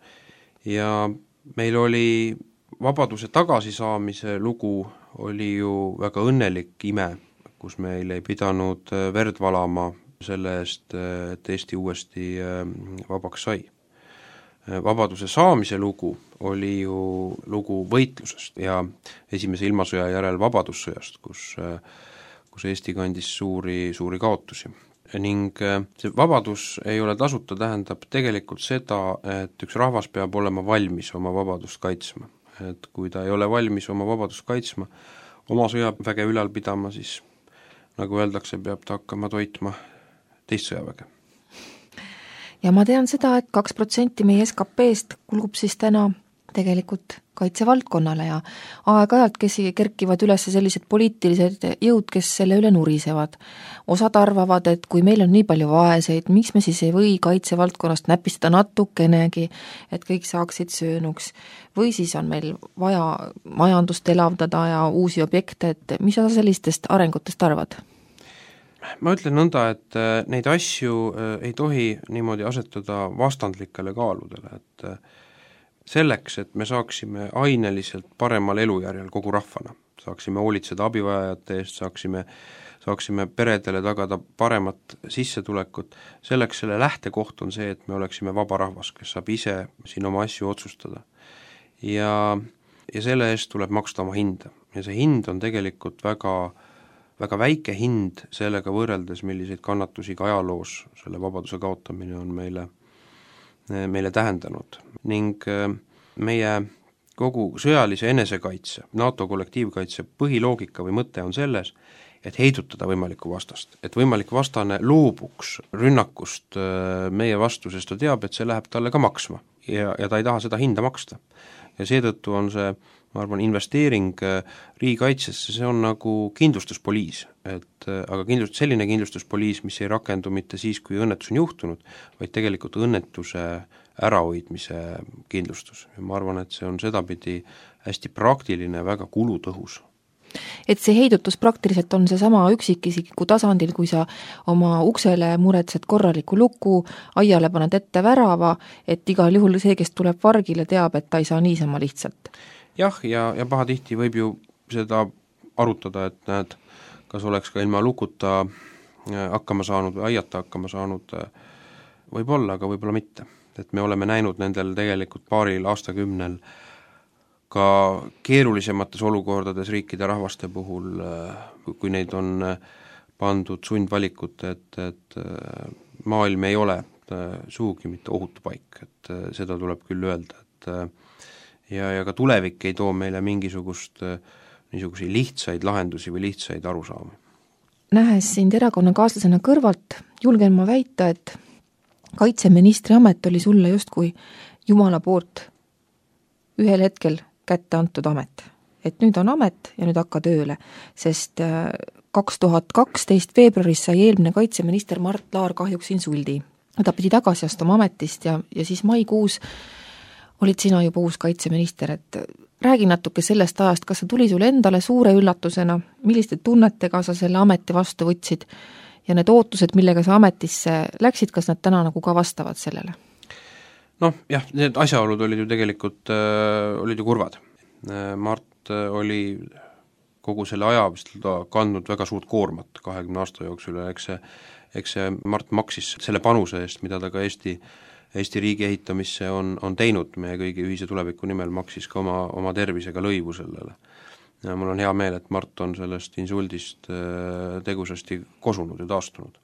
Ja meil oli vabaduse tagasisaamise lugu oli ju väga õnnelik ime, kus meil ei pidanud verd valama selle eest, et Eesti uuesti vabaks sai. Vabaduse saamise lugu oli ju lugu võitlusest ja esimese ilmasõja järel vabadussõjast, kus, kus Eesti kandis suuri, suuri kaotusi. Ning see vabadus ei ole tasuta, tähendab tegelikult seda, et üks rahvas peab olema valmis oma vabadust kaitsma. Et kui ta ei ole valmis oma vabadust kaitsma, oma sõjaväge ülal pidama, siis nagu öeldakse, peab ta hakkama toitma teist sõjaväge. Ja ma tean seda, et kaks protsenti meie S K P-st kulub siis täna tegelikult kaitsevaldkonnale ja aeg-ajalt kes kerkivad üles sellised poliitilised jõud, kes selle üle nurisevad. Osad arvavad, et kui meil on nii palju vaeseid, miks me siis ei või kaitsevaldkonnast näpistada natukenegi, et kõik saaksid söönuks. Või siis on meil vaja majandust elavdada ja uusi objekte, et mis sa sellistest arengutest arvad? Ma ütlen nõnda, et neid asju ei tohi niimoodi asetada vastandlikele kaaludele, et selleks, et me saaksime aineliselt paremal elujärjel kogu rahvana, saaksime hoolitseda abivajajate eest, saaksime, saaksime peredele tagada paremat sissetulekut, selleks selle lähtekoht on see, et me oleksime vaba rahvas, kes saab ise siin oma asju otsustada. Ja, ja selle eest tuleb maksta oma hinda. Ja see hind on tegelikult väga väga väike hind sellega võrreldes, milliseid kannatusi ka ajaloos selle vabaduse kaotamine on meile, meile tähendanud ning meie kogu sõjalise enesekaitse, NATO kollektiivkaitse põhiloogika või mõte on selles, et heidutada võimalikku vastast, et võimalik vastane loobuks rünnakust meie vastu, sest ta teab, et see läheb talle ka maksma ja, ja ta ei taha seda hinda maksta. Ja seetõttu on see, ma arvan, investeering riigikaitsesse, see on nagu kindlustuspoliis, et aga kindlust, selline kindlustuspoliis, mis ei rakendu mitte siis, kui õnnetus on juhtunud, vaid tegelikult õnnetuse ärahoidmise kindlustus. Ja ma arvan, et see on sedapidi hästi praktiline ja väga kulutõhus. Et see heidutus praktiliselt on see sama üksikisiku tasandil, kui sa oma uksele muretsed korraliku luku, aiale paned ette värava, et igal juhul see, kes tuleb vargile, teab, et ta ei saa niisama lihtsalt. Jah, ja, ja pahatihti võib ju seda arutada, et näed, kas oleks ka ilma lukuta hakkama saanud või aiata hakkama saanud, võib-olla, aga võib-olla mitte. Et me oleme näinud nendel tegelikult paaril aastakümnel ka keerulisemates olukordades riikide rahvaste puhul, kui neid on pandud sundvalikut, et, et maailm ei ole suugi mitte ohutu paik, et seda tuleb küll öelda, et ja, ja ka tulevik ei too meile mingisugust niisuguseid lihtsaid lahendusi või lihtsaid arusaami. Nähes sind erakonnakaaslasena kõrvalt, julgen ma väita, et kaitseministri amet oli sulle justkui Jumala poolt ühel hetkel kätte antud amet. Et nüüd on amet ja nüüd hakka tööle, sest kaks tuhat kaksteist veebruaris sai eelmine kaitseminister Mart Laar kahjuks insuldi. Ta pidi tagasi astuma ametist ja, ja siis maikuus olid sina juba uus kaitseminister, et räägi natuke sellest ajast, kas see tuli sulle endale suure üllatusena, milliste tunnetega sa selle ameti vastu võtsid ja need ootused, millega sa ametisse läksid, kas nad täna nagu ka vastavad sellele? Noh, jah, need asjaolud olid ju tegelikult äh, olid ju kurvad. Äh, Mart äh, oli kogu selle aja vist kandnud väga suurt koormat kahekümne aasta jooksul ja eks see, eks see Mart maksis selle panuse eest, mida ta ka Eesti, Eesti riigi ehitamisse on, on teinud meie kõigi ühise tuleviku nimel, maksis ka oma, oma tervisega lõivu sellele. Ja mul on hea meel, et Mart on sellest insuldist äh, tegusasti kosunud ja taastunud.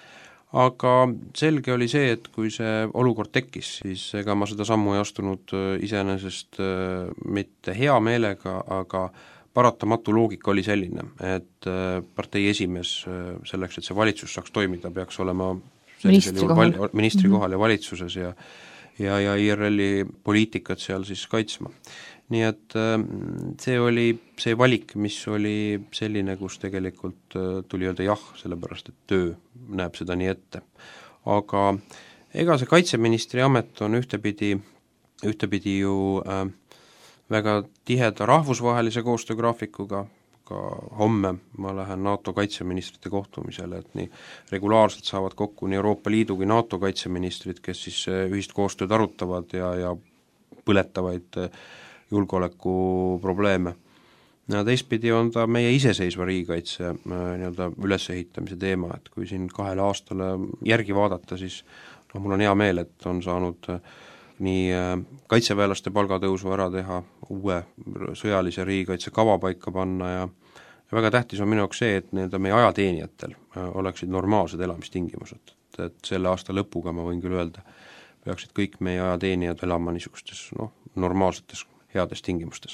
Aga selge oli see, et kui see olukord tekkis, siis ega ma seda sammu ei astunud iseenesest mitte hea meelega, aga paratamatu loogika oli selline, et partei esimees selleks, et see valitsus saaks toimida, peaks olema ministri kohal, val, ministri kohal ja valitsuses ja, ja, ja I R L-i poliitikat seal siis kaitsma. Nii et see oli see valik, mis oli selline, kus tegelikult tuli öelda jah, sellepärast et töö näeb seda nii ette. Aga ega see kaitseministri amet on ühtepidi, ühtepidi ju äh, väga tiheda rahvusvahelise koostöögraafikuga, ka homme ma lähen NATO kaitseministrite kohtumisele, et nii regulaarselt saavad kokku nii Euroopa Liidu kui NATO kaitseministrid, kes siis ühist koostööd arutavad ja, ja põletavaid julgeoleku probleeme. Ja teistpidi on ta meie iseseisva riigikaitse nii-öelda ülesehitamise teema, et kui siin kahele aastale järgi vaadata, siis no, mul on hea meel, et on saanud nii kaitseväelaste palgatõusu ära teha, uue sõjalise riigikaitse kava paika panna ja, ja väga tähtis on minu jaoks see, et nii-öelda meie ajateenijatel oleksid normaalsed elamistingimused, et, et selle aasta lõpuga ma võin küll öelda, peaksid kõik meie ajateenijad elama niisugustes no, normaalsetes heades tingimustes.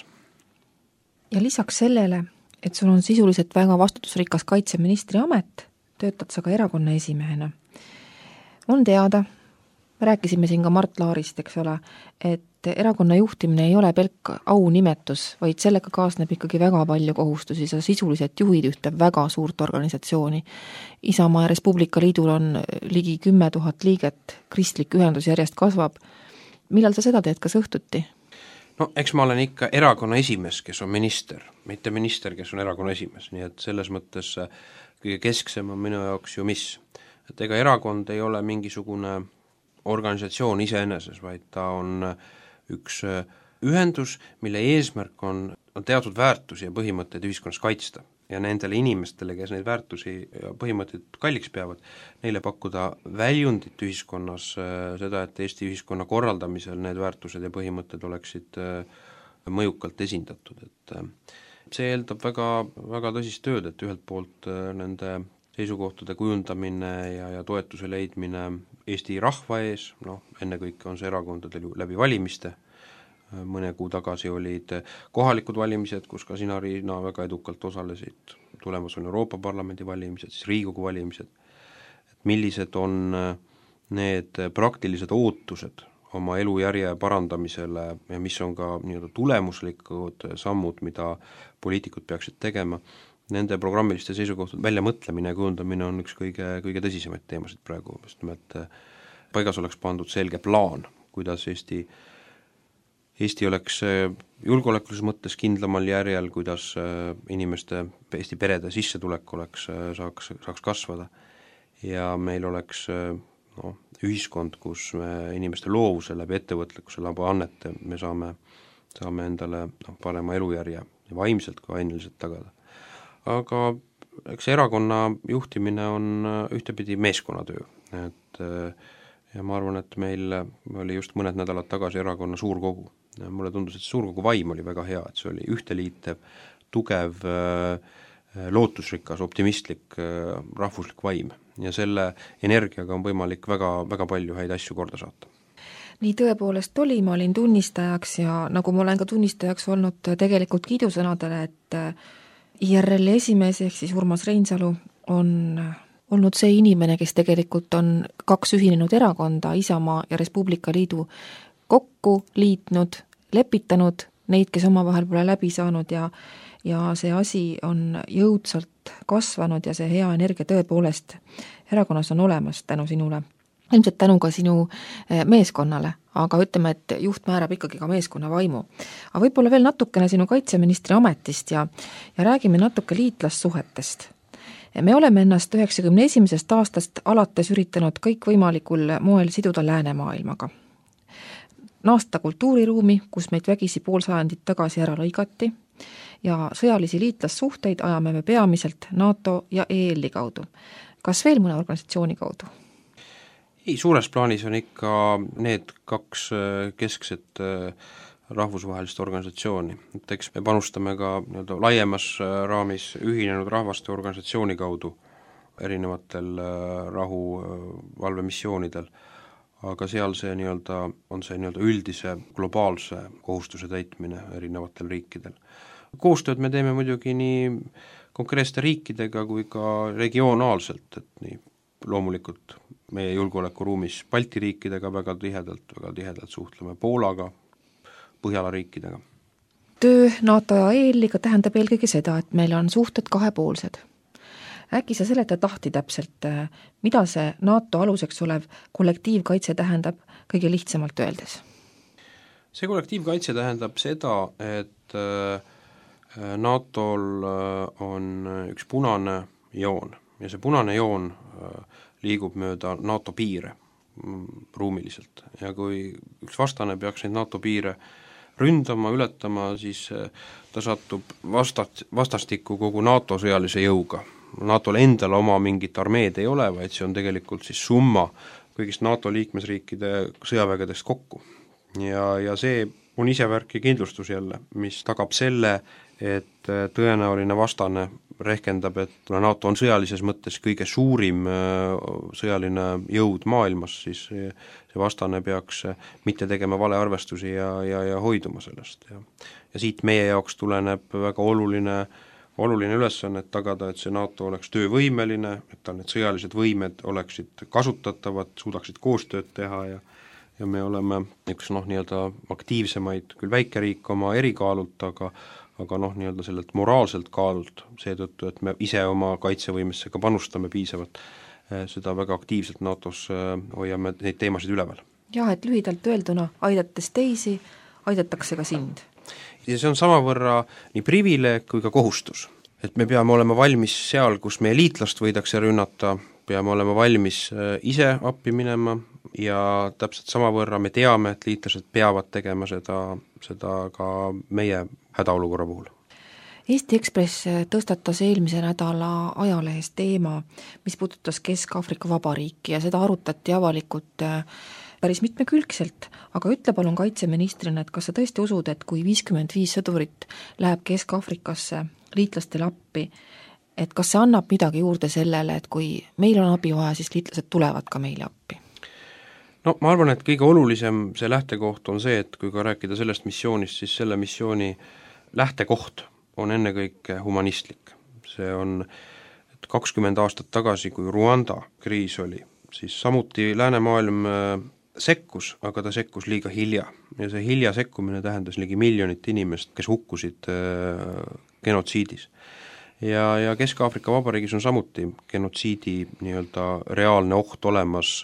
Ja lisaks sellele, et sul on sisuliselt väga vastutusrikas kaitseministri amet, töötad sa ka erakonna esimehena. On teada, rääkisime siin ka Mart Laarist, eks ole, et erakonna juhtimine ei ole pelk aunimetus, vaid sellega kaasneb ikkagi väga palju kohustusi, sa sisuliselt juhid ühte väga suurt organisatsiooni. Isamaa ja Res Publica Liidul on ligi kümme tuhat liiget, kristlik ühendus järjest kasvab. Millal sa seda teed, kas õhtuti? No eks ma olen ikka erakonna esimees, kes on minister, mitte minister, kes on erakonna esimees, nii et selles mõttes kõige kesksem on minu jaoks ju mis. Et ega erakond ei ole mingisugune organisatsioon iseeneses, vaid ta on üks ühendus, mille eesmärk on, on teatud väärtusi ja põhimõtteid ühiskonnas kaitsta. Ja nendele inimestele, kes neid väärtusi ja põhimõtteid kalliks peavad, neile pakkuda väljundit ühiskonnas, seda, et Eesti ühiskonna korraldamisel need väärtused ja põhimõtted oleksid mõjukalt esindatud. Et see eeldab väga, väga tõsist tööd, et ühelt poolt nende seisukohtade kujundamine ja, ja toetuse leidmine Eesti rahva ees, noh, ennekõike on see erakondadel ju läbi valimiste, mõne kuu tagasi olid kohalikud valimised, kus ka sina, Riina, väga edukalt osalesid, tulemas on Euroopa Parlamendi valimised, siis Riigikogu valimised, et millised on need praktilised ootused oma elujärje parandamisele ja mis on ka nii-öelda tulemuslikud sammud, mida poliitikud peaksid tegema, nende programmiliste seisukohtade väljamõtlemine ja kujundamine on üks kõige, kõige tõsisemaid teemasid praegu, just nimelt paigas oleks pandud selge plaan, kuidas Eesti, Eesti oleks julgeolekulises mõttes kindlamal järjel, kuidas inimeste, Eesti perede sissetulek oleks, saaks, saaks kasvada ja meil oleks no, ühiskond, kus me inimeste loovuse läbi ettevõtlikkuse läbi annete me saame, saame endale no, parema elujärje ja vaimselt kui aineliselt tagada. Aga eks erakonna juhtimine on ühtepidi meeskonnatöö, et ja ma arvan, et meil oli just mõned nädalad tagasi erakonna suurkogu. Mulle tundus, et suurkogu vaim oli väga hea, et see oli ühteliitev, tugev, lootusrikas, optimistlik, rahvuslik vaim ja selle energiaga on võimalik väga, väga palju häid asju korda saata. Nii tõepoolest oli, ma olin tunnistajaks ja nagu ma olen ka tunnistajaks olnud tegelikult kiidusõnadele, et I R L esimees ehk siis Urmas Reinsalu on olnud see inimene, kes tegelikult on kaks ühinenud erakonda, Isamaa ja Res Publica Liidu kokku liitnud, lepitanud neid, kes omavahel pole läbi saanud ja, ja see asi on jõudsalt kasvanud ja see hea energia tõepoolest erakonnas on olemas tänu sinule. Ilmselt tänu ka sinu meeskonnale, aga ütleme, et juht määrab ikkagi ka meeskonna vaimu. Aga võib-olla veel natukene sinu kaitseministri ametist ja, ja räägime natuke liitlassuhetest. Me oleme ennast üheksakümne esimesest aastast alates üritanud kõik võimalikul moel siduda läänemaailmaga. Naasta kultuuriruumi, kus meid vägisi pool sajandit tagasi ära lõigati ja sõjalisi liitlassuhteid ajame me peamiselt NATO ja E L I kaudu. Kas veel mõne organisatsiooni kaudu? Ei, suures plaanis on ikka need kaks keskset rahvusvahelist organisatsiooni. Et eks me panustame ka nii-öelda laiemas raamis ühinenud rahvaste organisatsiooni kaudu erinevatel rahuvalvemissioonidel, aga seal see nii-öelda on see nii-öelda üldise globaalse kohustuse täitmine erinevatel riikidel. Koostööd me teeme muidugi nii konkreetsete riikidega kui ka regionaalselt, et nii loomulikult meie julgeolekuruumis Balti riikidega väga tihedalt, väga tihedalt suhtleme Poolaga, Põhjala riikidega. Töö NATO ja E L I-ga tähendab eelkõige seda, et meil on suhted kahepoolsed. Äkki sa seletad lahti täpselt, mida see NATO aluseks olev kollektiivkaitse tähendab kõige lihtsamalt öeldes? See kollektiivkaitse tähendab seda, et NATOl on üks punane joon ja see punane joon liigub mööda NATO piire ruumiliselt ja kui üks vastane peaks neid NATO piire ründama, ületama, siis ta satub vastat, vastastikku kogu NATO sõjalise jõuga. NATOl endal oma mingit armeed ei ole, vaid see on tegelikult siis summa kõigist NATO liikmesriikide sõjavägedest kokku. Ja, ja see on isevärki kindlustus jälle, mis tagab selle, et tõenäoline vastane rehkendab, et NATO on sõjalises mõttes kõige suurim sõjaline jõud maailmas, siis see vastane peaks mitte tegema valearvestusi ja, ja, ja hoiduma sellest. Ja, ja siit meie jaoks tuleneb väga oluline, oluline ülesanne, et tagada, et see NATO oleks töövõimeline, et tal need sõjalised võimed oleksid kasutatavad, suudaksid koostööd teha ja ja me oleme üks noh, nii-öelda aktiivsemaid küll väikeriik oma erikaalult, aga aga noh, nii-öelda sellelt moraalselt kaalult seetõttu, et me ise oma kaitsevõimesse ka panustame piisavalt, seda väga aktiivselt NATOs hoiame neid teemasid üleval. Jah, et lühidalt öelduna, aidates teisi, aidatakse ka sind. Ja see on samavõrra nii privileeg kui ka kohustus. Et me peame olema valmis seal, kus meie liitlast võidakse rünnata, peame olema valmis ise appi minema ja täpselt samavõrra me teame, et liitlased peavad tegema seda, seda ka meie hädaolukorra puhul. Eesti Ekspress tõstatas eelmise nädala ajalehes teema, mis puudutas Kesk-Aafrika Vabariiki ja seda arutati avalikult päris mitmekülgselt, aga ütle palun kaitseministrina, et kas sa tõesti usud, et kui viiskümmend viis sõdurit läheb Kesk-Aafrikasse liitlastele appi, et kas see annab midagi juurde sellele, et kui meil on abi vaja, siis liitlased tulevad ka meile appi? no ma arvan, et kõige olulisem see lähtekoht on see, et kui ka rääkida sellest missioonist, siis selle missiooni lähtekoht on ennekõike humanistlik. See on, et kakskümmend aastat tagasi, kui Rwanda kriis oli, siis samuti läänemaailm sekkus, aga ta sekkus liiga hilja. Ja see hilja sekkumine tähendas ligi miljonit inimest, kes hukkusid genotsiidis. Ja, ja Kesk-Aafrika Vabariigis on samuti genotsiidi nii-öelda reaalne oht olemas.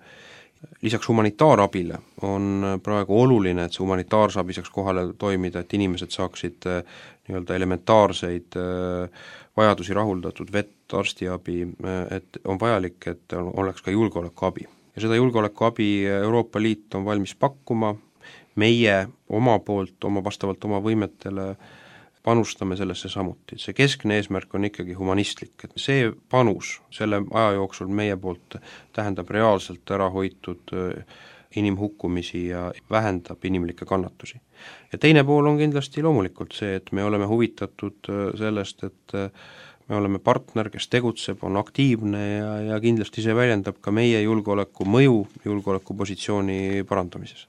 Lisaks humanitaarabile on praegu oluline, et see humanitaarsabi saaks kohale toimida, et inimesed saaksid nii-öelda elementaarseid vajadusi rahuldatud, vett, arstiabi, et on vajalik, et oleks ka julgeolekuabi. Ja seda julgeolekuabi Euroopa Liit on valmis pakkuma, meie oma poolt, oma vastavalt oma võimetele panustame sellesse samuti. See keskne eesmärk on ikkagi humanistlik, et see panus selle aja jooksul meie poolt tähendab reaalselt ära hoitud inimhukkumisi ja vähendab inimlikke kannatusi. Ja teine pool on kindlasti loomulikult see, et me oleme huvitatud sellest, et me oleme partner, kes tegutseb, on aktiivne ja, ja kindlasti see väljendab ka meie julgeoleku mõju, julgeolekupositsiooni parandamises.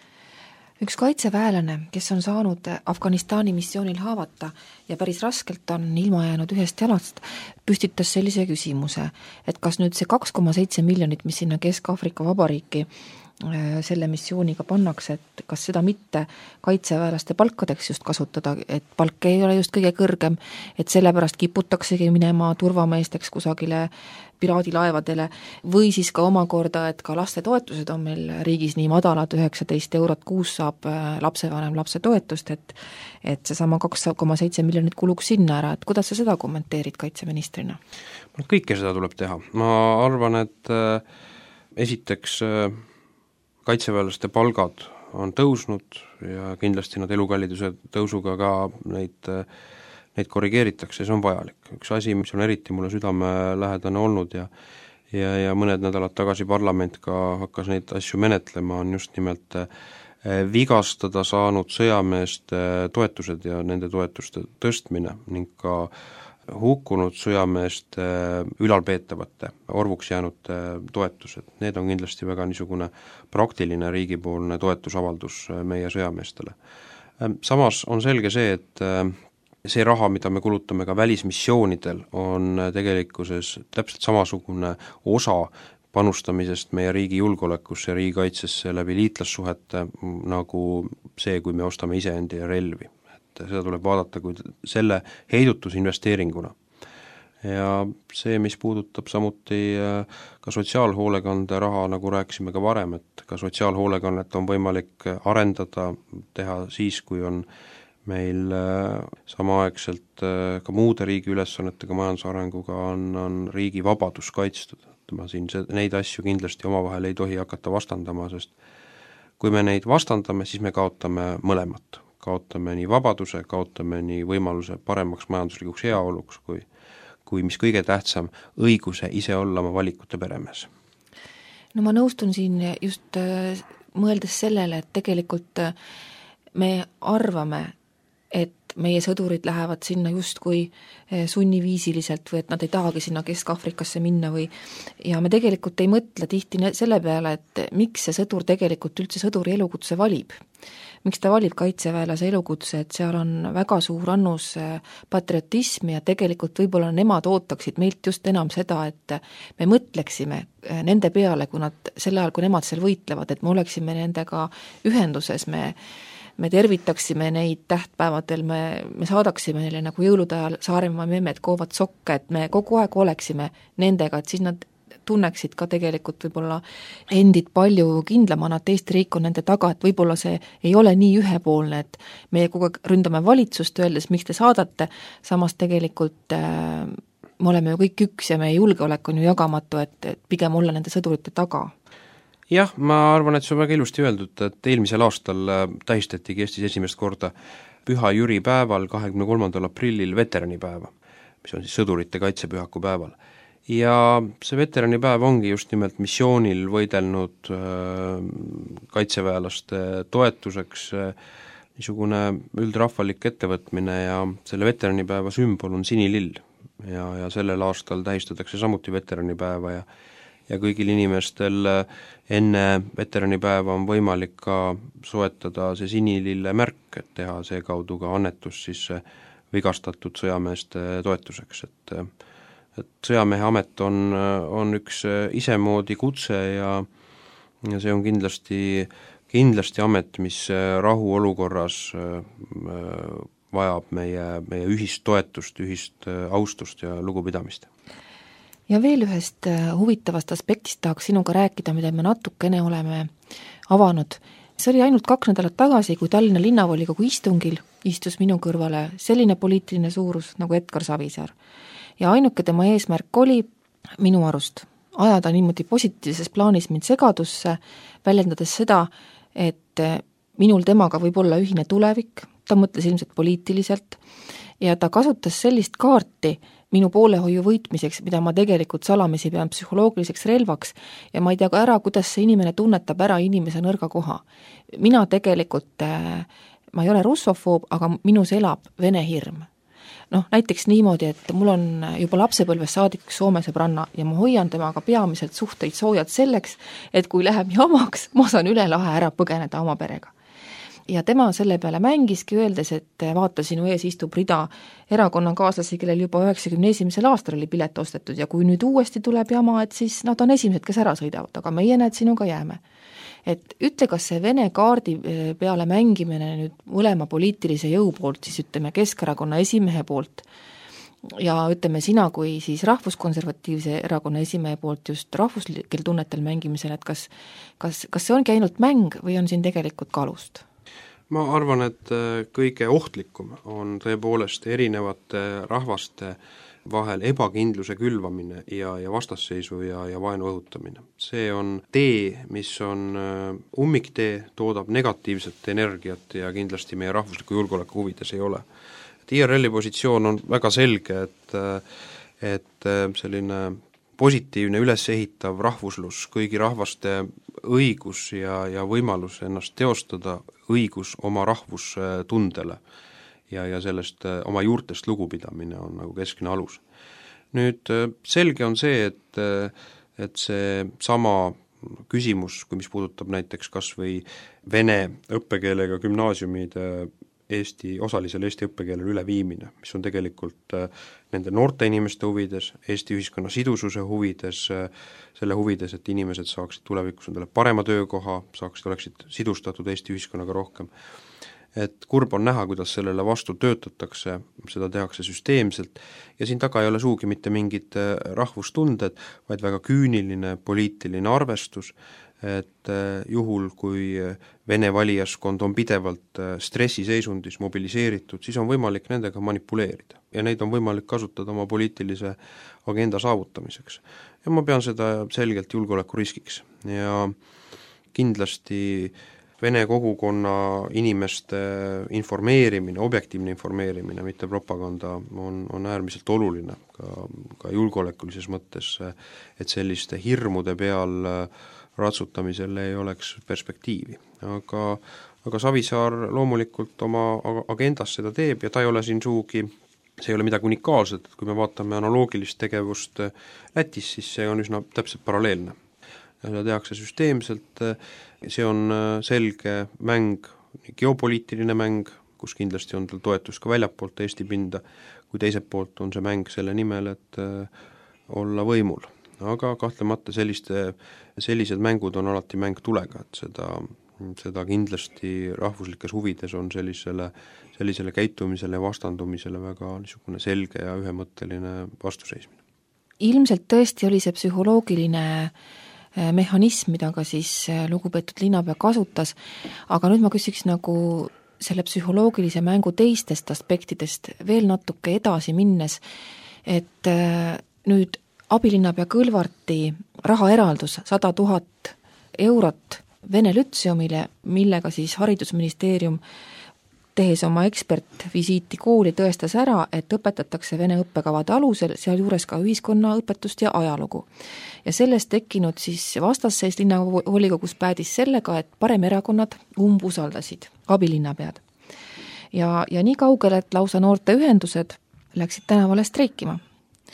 Üks kaitseväelane, kes on saanud Afganistani missioonil haavata ja päris raskelt on ilma jäänud ühest jalast, püstitas sellise küsimuse, et kas nüüd see kaks koma seitse miljonit, mis sinna Kesk-Aafrika Vabariiki selle missiooniga pannakse, et kas seda mitte kaitseväelaste palkadeks just kasutada, et palk ei ole just kõige kõrgem, et sellepärast kiputaksegi minema turvameesteks kusagile piraadilaevadele või siis ka omakorda, et ka lastetoetused on meil riigis nii madalad, üheksateist eurot kuus saab lapsevanem lapse toetust, et et seesama kaks koma seitse miljonit kuluks sinna ära, et kuidas sa seda kommenteerid kaitseministrina? Kõike seda tuleb teha. Ma arvan, et esiteks kaitseväelaste palgad on tõusnud ja kindlasti nad elukalliduse tõusuga ka neid, neid korrigeeritakse, see on vajalik. Üks asi, mis on eriti mulle südamelähedane olnud ja, ja, ja mõned nädalad tagasi parlament ka hakkas neid asju menetlema, on just nimelt vigastada saanud sõjameeste toetused ja nende toetuste tõstmine ning ka hukkunud sõjameeste ülalpeetavate, orvuks jäänud toetused. Need on kindlasti väga niisugune praktiline riigipoolne toetusavaldus meie sõjameestele. Samas on selge see, et see raha, mida me kulutame ka välismissioonidel, on tegelikkuses täpselt samasugune osa panustamisest meie riigi julgeolekusse ja riigikaitsesse läbi liitlassuhete, nagu see, kui me ostame iseendi relvi. Seda tuleb vaadata kui selle heidutusinvesteeringuna. Ja see, mis puudutab samuti ka sotsiaalhoolekande raha, nagu rääkisime ka varem, et ka sotsiaalhoolekannet on võimalik arendada, teha siis, kui on meil samaaegselt ka muude riigi ülesannetega majandusarenguga on, on riigi vabadus kaitstud. Ma siin neid asju kindlasti omavahel ei tohi hakata vastandama, sest kui me neid vastandame, siis me kaotame mõlemat. Kaotame nii vabaduse, kaotame nii võimaluse paremaks majanduslikuks heaoluks, kui, kui mis kõige tähtsam, õiguse ise olla oma valikute peremees. No ma nõustun siin just mõeldes sellele, et tegelikult me arvame, et meie sõdurid lähevad sinna justkui sunniviisiliselt või et nad ei tahagi sinna Kesk-Aafrikasse minna või ja me tegelikult ei mõtle tihti selle peale, et miks see sõdur tegelikult üldse sõduri elukutse valib. Miks ta valib kaitseväelase elukutse, et seal on väga suur annus patriotismi ja tegelikult võib-olla nemad ootaksid meilt just enam seda, et me mõtleksime nende peale, kui nad sel ajal, kui nemad seal võitlevad, et me oleksime nendega ühenduses, me me tervitaksime neid tähtpäevadel, me, me saadaksime neile nagu jõulude ajal Saaremaa memmed koovad sokke, et me kogu aeg oleksime nendega, et siis nad tunneksid ka tegelikult võib-olla endid palju kindlamana, et Eesti riik on nende taga, et võib-olla see ei ole nii ühepoolne, et meie kogu aeg ründame valitsust öeldes, miks te saadate, samas tegelikult äh, me oleme ju kõik üks ja meie julgeolek on ju jagamatu, et, et pigem olla nende sõdurite taga. Jah, ma arvan, et see on väga ilusti öeldud, et eelmisel aastal tähistatigi Eestis esimest korda Püha Jüri päeval, kahekümne kolmandal aprillil veteranipäeva, mis on siis sõdurite kaitsepühaku päeval. Ja see veteranipäev ongi just nimelt missioonil võidelnud kaitseväelaste toetuseks niisugune üldrahvalik ettevõtmine ja selle veteranipäeva sümbol on sinilill ja, ja sellel aastal tähistatakse samuti veteranipäeva ja ja kõigil inimestel enne veteranipäeva on võimalik ka soetada see sinilille märk, et teha seekaudu ka annetus siis vigastatud sõjameeste toetuseks, et et sõjamehe amet on, on üks isemoodi kutse ja, ja see on kindlasti, kindlasti amet, mis rahuolukorras vajab meie, meie ühist toetust, ühist austust ja lugupidamist. Ja veel ühest huvitavast aspektist tahaks sinuga rääkida, mida me natukene oleme avanud. See oli ainult kaks nädalat tagasi, kui Tallinna linnavolikogu istungil istus minu kõrvale selline poliitiline suurus nagu Edgar Savisaar. Ja ainuke tema eesmärk oli minu arust ajada niimoodi positiivses plaanis mind segadusse, väljendades seda, et minul temaga võib olla ühine tulevik, ta mõtles ilmselt poliitiliselt ja ta kasutas sellist kaarti minu poolehoiu võitmiseks, mida ma tegelikult salamisi pean psühholoogiliseks relvaks ja ma ei tea ka ära, kuidas see inimene tunnetab ära inimese nõrga koha. Mina tegelikult, ma ei ole russofoob, aga minus elab vene hirm. Noh, näiteks niimoodi, et mul on juba lapsepõlves saadik Soome sõbranna ja ma hoian temaga peamiselt suhteid soojad selleks, et kui läheb jamaks, ma saan üle lahe ära põgeneda oma perega. Ja tema selle peale mängiski, öeldes, et vaata, sinu ees istub rida erakonnakaaslasi, kellel juba üheksakümne esimesel aastal oli pilet ostetud ja kui nüüd uuesti tuleb jama, et siis nad on esimesed, kes ära sõidavad, aga meie näed sinuga jääme. Et ütle, kas see Vene kaardi peale mängimine nüüd mõlema poliitilise jõu poolt, siis ütleme Keskerakonna esimehe poolt ja ütleme sina kui siis rahvuskonservatiivse erakonna esimehe poolt just rahvuslikel tunnetel mängimisel, et kas, kas, kas see ongi ainult mäng või on siin tegelikult kalust? Ma arvan, et kõige ohtlikum on tõepoolest erinevate rahvaste vahel ebakindluse külvamine ja, ja vastasseisu ja, ja vaenu õhutamine. See on tee, mis on ummiktee, toodab negatiivset energiat ja kindlasti meie rahvusliku julgeoleku huvides ei ole. Et I R L-i positsioon on väga selge, et, et selline positiivne ülesehitav rahvuslus, kõigi rahvaste õigus ja, ja võimalus ennast teostada, õigus oma rahvustundele ja, ja sellest oma juurtest lugupidamine on nagu keskne alus. Nüüd selge on see, et, et see sama küsimus, kui mis puudutab näiteks kas või vene õppekeelega gümnaasiumide Eesti, osalisel Eesti õppekeelel üleviimine, mis on tegelikult nende noorte inimeste huvides, Eesti ühiskonna sidususe huvides, selle huvides, et inimesed saaksid tulevikus endale parema töökoha, saaksid, oleksid sidustatud Eesti ühiskonnaga rohkem. Et kurb on näha, kuidas sellele vastu töötatakse, seda tehakse süsteemselt ja siin taga ei ole suugi mitte mingid rahvustunded, vaid väga küüniline poliitiline arvestus, et juhul, kui Vene valijaskond on pidevalt stressiseisundis mobiliseeritud, siis on võimalik nendega manipuleerida ja neid on võimalik kasutada oma poliitilise agenda saavutamiseks. Ja ma pean seda selgelt julgeolekuriskiks ja kindlasti Vene kogukonna inimeste informeerimine, objektiivne informeerimine, mitte propaganda, on, on äärmiselt oluline ka, ka julgeolekulises mõttes, et selliste hirmude peal ratsutamisel ei oleks perspektiivi. Aga, aga Savisaar loomulikult oma agendas seda teeb ja ta ei ole siin suugi, see ei ole midagi unikaalset, et kui me vaatame analoogilist tegevust Lätis, siis see on üsna täpselt paralleelne. Ja seda tehakse süsteemselt, see on selge mäng, geopoliitiline mäng, kus kindlasti on tal toetus ka väljapoolt Eesti pinda, kui teiselt poolt on see mäng selle nimel, et olla võimul. Aga kahtlemata selliste, sellised mängud on alati mäng tulega, et seda, seda kindlasti rahvuslikes huvides on sellisele, sellisele käitumisele ja vastandumisele väga niisugune selge ja ühemõtteline vastuseismine. Ilmselt tõesti oli see psühholoogiline mehhanism, mida ka siis lugupeetud linnapea kasutas, aga nüüd ma küsiks nagu selle psühholoogilise mängu teistest aspektidest veel natuke edasi minnes, et nüüd abilinnapea Kõlvarti rahaeraldus sada tuhat eurot Vene lütseumile, millega siis haridusministeerium tehes oma ekspertvisiiti kooli tõestas ära, et õpetatakse vene õppekavade alusel, sealjuures ka ühiskonnaõpetust ja ajalugu. Ja sellest tekkinud siis vastasseis linnavolikogus päädis sellega, et paremerakonnad umbusaldasid abilinnapead. Ja, ja nii kaugele, et lausa noorte ühendused läksid tänavale streikima.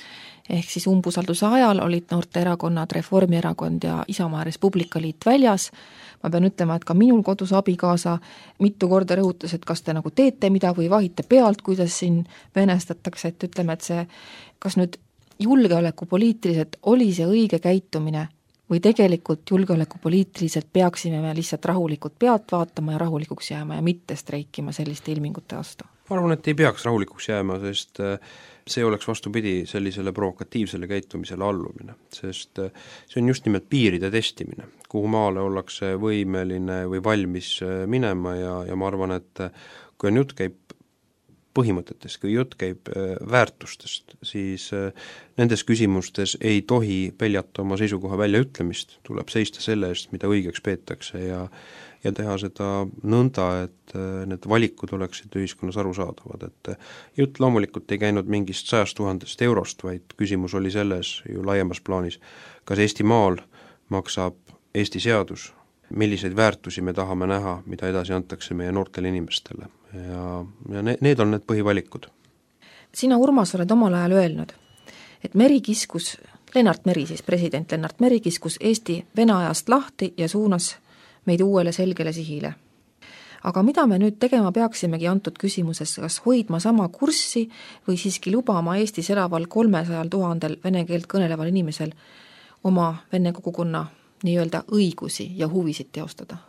ehk siis umbusalduse ajal olid noorteerakonnad Reformierakond ja Isamaa Res Publica Liit väljas. Ma pean ütlema, et ka minul kodus abikaasa mitu korda rõhutas, et kas te nagu teete mida või vahite pealt, kuidas siin venestatakse, et ütleme, et see, kas nüüd julgeolekupoliitiliselt oli see õige käitumine või tegelikult julgeolekupoliitiliselt peaksime me lihtsalt rahulikult pealt vaatama ja rahulikuks jääma ja mitte streikima selliste ilmingute vastu? Ma arvan, et ei peaks rahulikuks jääma, sest see oleks vastupidi sellisele provokatiivsele käitumisele allumine, sest see on just nimelt piiride testimine, kuhu maale ollakse võimeline või valmis minema ja, ja ma arvan, et kui on jutt käib põhimõtetest, kui jutt käib väärtustest, siis nendes küsimustes ei tohi peljata oma seisukoha väljaütlemist, tuleb seista selle eest, mida õigeks peetakse ja ja teha seda nõnda, et need valikud oleksid ühiskonnas arusaadavad, et jutt loomulikult ei käinud mingist sajast tuhandest eurost, vaid küsimus oli selles ju laiemas plaanis, kas Eesti maal maksab Eesti seadus, milliseid väärtusi me tahame näha, mida edasi antakse meie noortele inimestele ja, ja ne, need on need põhivalikud. Sina, Urmas, oled omal ajal öelnud, et Meri kiskus, Lennart Meri siis, president Lennart Meri kiskus Eesti Vene ajast lahti ja suunas meid uuele selgele sihile. Aga mida me nüüd tegema peaksimegi antud küsimuses, kas hoidma sama kurssi või siiski lubama Eestis elaval kolmesajal tuhandel vene keelt kõneleval inimesel oma vene kogukonna nii-öelda õigusi ja huvisid teostada?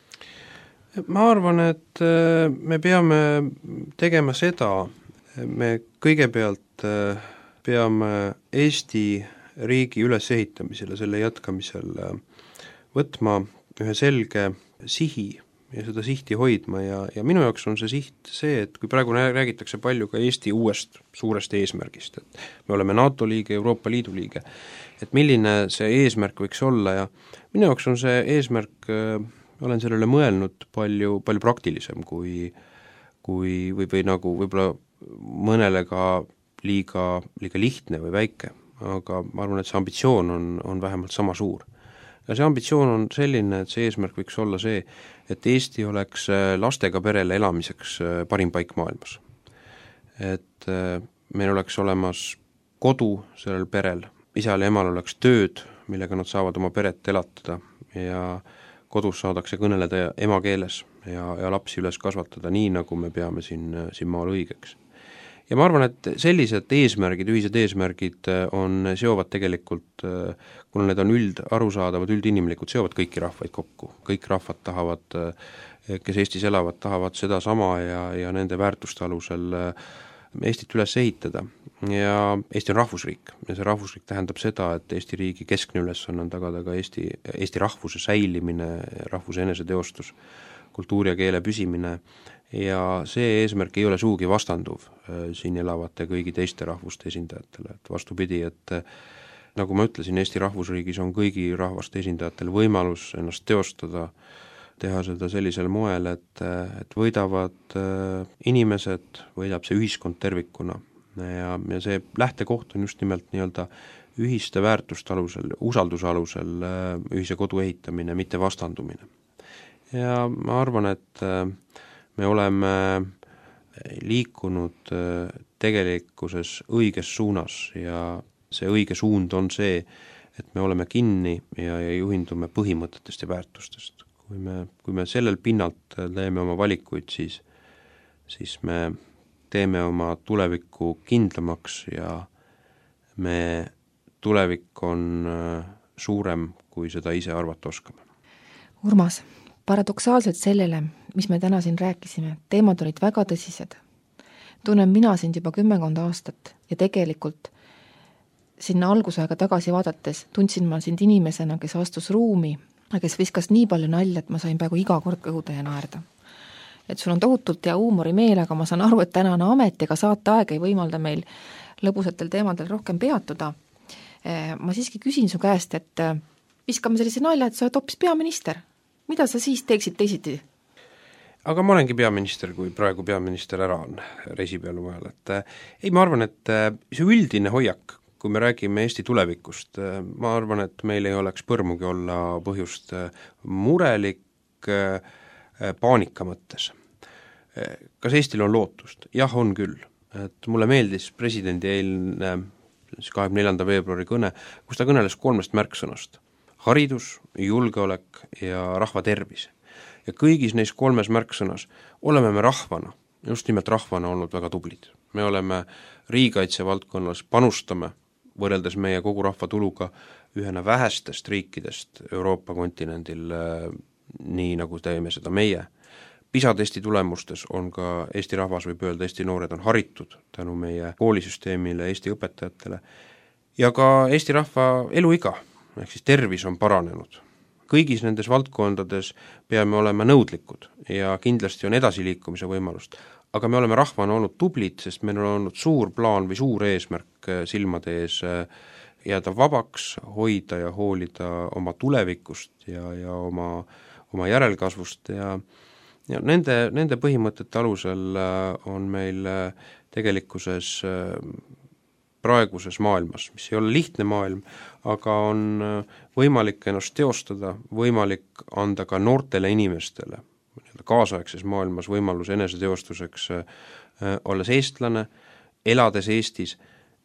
Ma arvan, et me peame tegema seda, me kõigepealt peame Eesti riigi ülesehitamisel ja selle jätkamisel võtma ühe selge sihi ja seda sihti hoidma ja, ja minu jaoks on see siht see, et kui praegu räägitakse palju ka Eesti uuest suurest eesmärgist, et me oleme NATO liige, Euroopa Liidu liige, et milline see eesmärk võiks olla ja minu jaoks on see eesmärk, olen sellele mõelnud palju, palju praktilisem kui, kui või, või nagu võib-olla mõnele ka liiga, liiga lihtne või väike, aga ma arvan, et see ambitsioon on, on vähemalt sama suur. Ja see ambitsioon on selline, et see eesmärk võiks olla see, et Eesti oleks lastega perele elamiseks parim paik maailmas. Et meil oleks olemas kodu sellel perel, isal ja emal oleks tööd, millega nad saavad oma peret elatada ja kodus saadakse kõneleda emakeeles ja, ja lapsi üles kasvatada nii, nagu me peame siin, siin maal õigeks. Ja ma arvan, et sellised eesmärgid, ühised eesmärgid on, seovad tegelikult, kuna need on üld arusaadavad, üldinimlikud, seovad kõiki rahvaid kokku. Kõik rahvad tahavad, kes Eestis elavad, tahavad seda sama ja, ja nende väärtuste alusel Eestit üles ehitada. Ja Eesti on rahvusriik ja see rahvusriik tähendab seda, et Eesti riigi keskne ülesanne on tagada ka Eesti, Eesti rahvuse säilimine, rahvuse eneseteostus, kultuuri ja keele püsimine ja see eesmärk ei ole suugi vastanduv siin elavate kõigi teiste rahvuste esindajatele, et vastupidi, et nagu ma ütlesin, Eesti rahvusriigis on kõigi rahvaste esindajatel võimalus ennast teostada, teha seda sellisel moel, et, et võidavad inimesed, võidab see ühiskond tervikuna ja, ja see lähtekoht on just nimelt nii-öelda ühiste väärtuste alusel, usalduse alusel ühise kodu ehitamine, mitte vastandumine. Ja ma arvan, et me oleme liikunud tegelikkuses õiges suunas ja see õige suund on see, et me oleme kinni ja, ja juhindume põhimõtetest ja väärtustest. Kui me, kui me sellel pinnalt teeme oma valikuid, siis, siis me teeme oma tulevikku kindlamaks ja me tulevik on suurem, kui seda ise arvata oskame. Urmas, paradoksaalselt sellele, mis me täna siin rääkisime, teemad olid väga tõsised. Tunnen mina sind juba kümmekond aastat ja tegelikult sinna algusaega tagasi vaadates tundsin ma sind inimesena, kes astus ruumi ja kes viskas nii palju nalja, et ma sain peaaegu iga kord kõhutäie naerda. Et sul on tohutult ja huumorimeel, aga ma saan aru, et tänane amet ega saateaeg ei võimalda meil lõbusatel teemadel rohkem peatuda. Ma siiski küsin su käest, et viskame sellise nalja, et sa oled hoopis peaminister. Mida sa siis teeksid teisiti? Aga ma olengi peaminister, kui praegu peaminister ära on reisipealu vahel, et ei, ma arvan, et see üldine hoiak, kui me räägime Eesti tulevikust, ma arvan, et meil ei oleks põrmugi olla põhjust murelik paanika mõttes. Kas Eestil on lootust? Jah, on küll. Et mulle meeldis presidendi eilne kahekümne neljanda veebruari kõne, kus ta kõneles kolmest märksõnast: haridus, julgeolek ja rahva tervis. Ja kõigis neis kolmes märksõnas oleme me rahvana, just nimelt rahvana olnud väga tublid. Me oleme riigikaitse valdkonnas, panustame võrreldes meie kogu rahva tuluga ühena vähestest riikidest Euroopa kontinendil, nii nagu teeme seda meie. PISA testi tulemustes on ka Eesti rahvas, võib öelda, Eesti noored on haritud tänu meie koolisüsteemile, Eesti õpetajatele, ja ka Eesti rahva eluiga, ehk siis tervis on paranenud. Kõigis nendes valdkondades peame olema nõudlikud ja kindlasti on edasiliikumise võimalust, aga me oleme rahvana olnud tublid, sest meil on olnud suur plaan või suur eesmärk silmade ees jääda vabaks, hoida ja hoolida oma tulevikust ja, ja oma, oma järelkasvust ja, ja nende, nende põhimõtete alusel on meil tegelikkuses praeguses maailmas, mis ei ole lihtne maailm, aga on võimalik ennast teostada, võimalik anda ka noortele inimestele kaasaegses maailmas võimalus eneseteostuseks olles eestlane, elades Eestis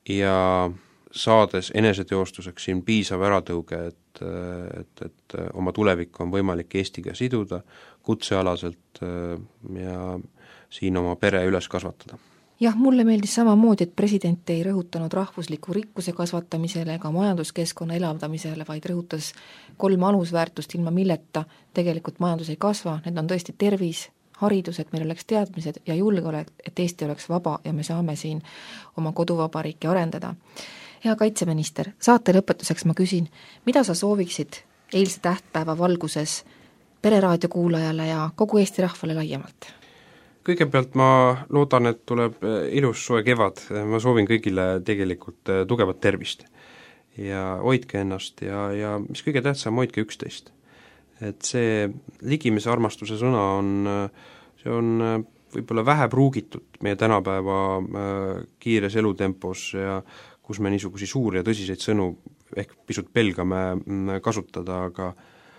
ja saades eneseteostuseks siin piisav äratõuge, et, et, et oma tulevik on võimalik Eestiga siduda kutsealaselt ja siin oma pere üles kasvatada. Jah, mulle meeldis samamoodi, et president ei rõhutanud rahvusliku rikkuse kasvatamisele ega majanduskeskkonna elavdamisele, vaid rõhutas kolm alusväärtust, ilma milleta tegelikult majandus ei kasva. Need on tõesti tervis, haridus, et meil oleks teadmised ja julgeolek, et Eesti oleks vaba ja me saame siin oma koduvabariiki arendada. Hea kaitseminister, saate lõpetuseks ma küsin, mida sa sooviksid eilse tähtpäeva valguses Pereraadio kuulajale ja kogu Eesti rahvale laiemalt? Kõigepealt ma loodan, et tuleb ilus soe kevad, ma soovin kõigile tegelikult tugevat tervist ja hoidke ennast ja, ja mis kõige tähtsam, hoidke üksteist. Et see ligimese armastuse sõna on, see on võib-olla vähe pruugitud meie tänapäeva kiires elutempos ja kus me niisugusi suuri ja tõsiseid sõnu ehk pisut pelgame kasutada, aga,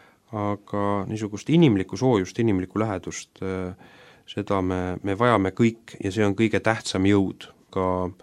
aga niisugust inimlikku soojust, inimlikku lähedust seda me, me vajame kõik ja see on kõige tähtsam jõud ka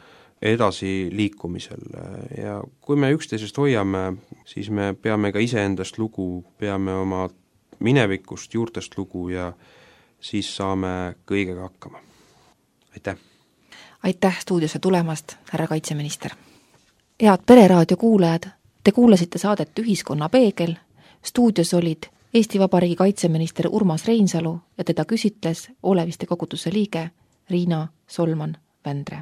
edasi liikumisel. Ja kui me üksteisest hoiame, siis me peame ka iseendast lugu, peame oma minevikust, juurtest lugu ja siis saame kõigega hakkama. Aitäh! Aitäh stuudiosse tulemast, härra kaitseminister! Head Pereraadio kuulajad, te kuulasite saadet Ühiskonna peegel, stuudios olid Eesti Vabariigi kaitseminister Urmas Reinsalu ja teda küsitles Oleviste koguduse liige Riina Solman-Vändre.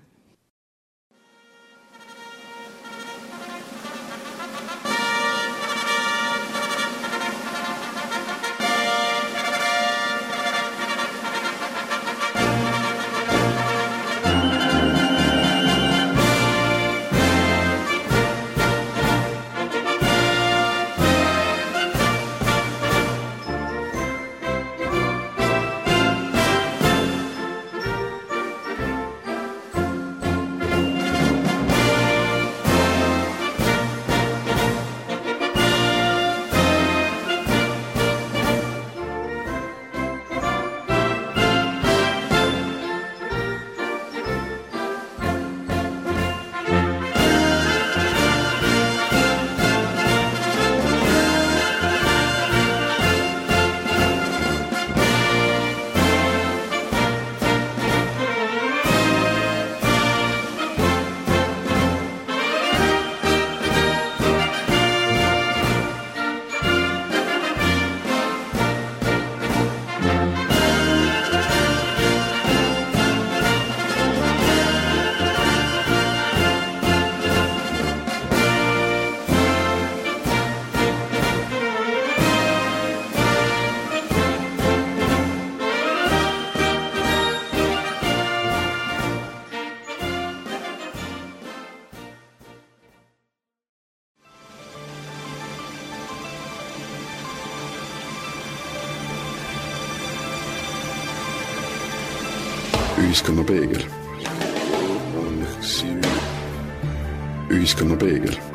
Ühiskonna peegel. Ühiskonna peegel.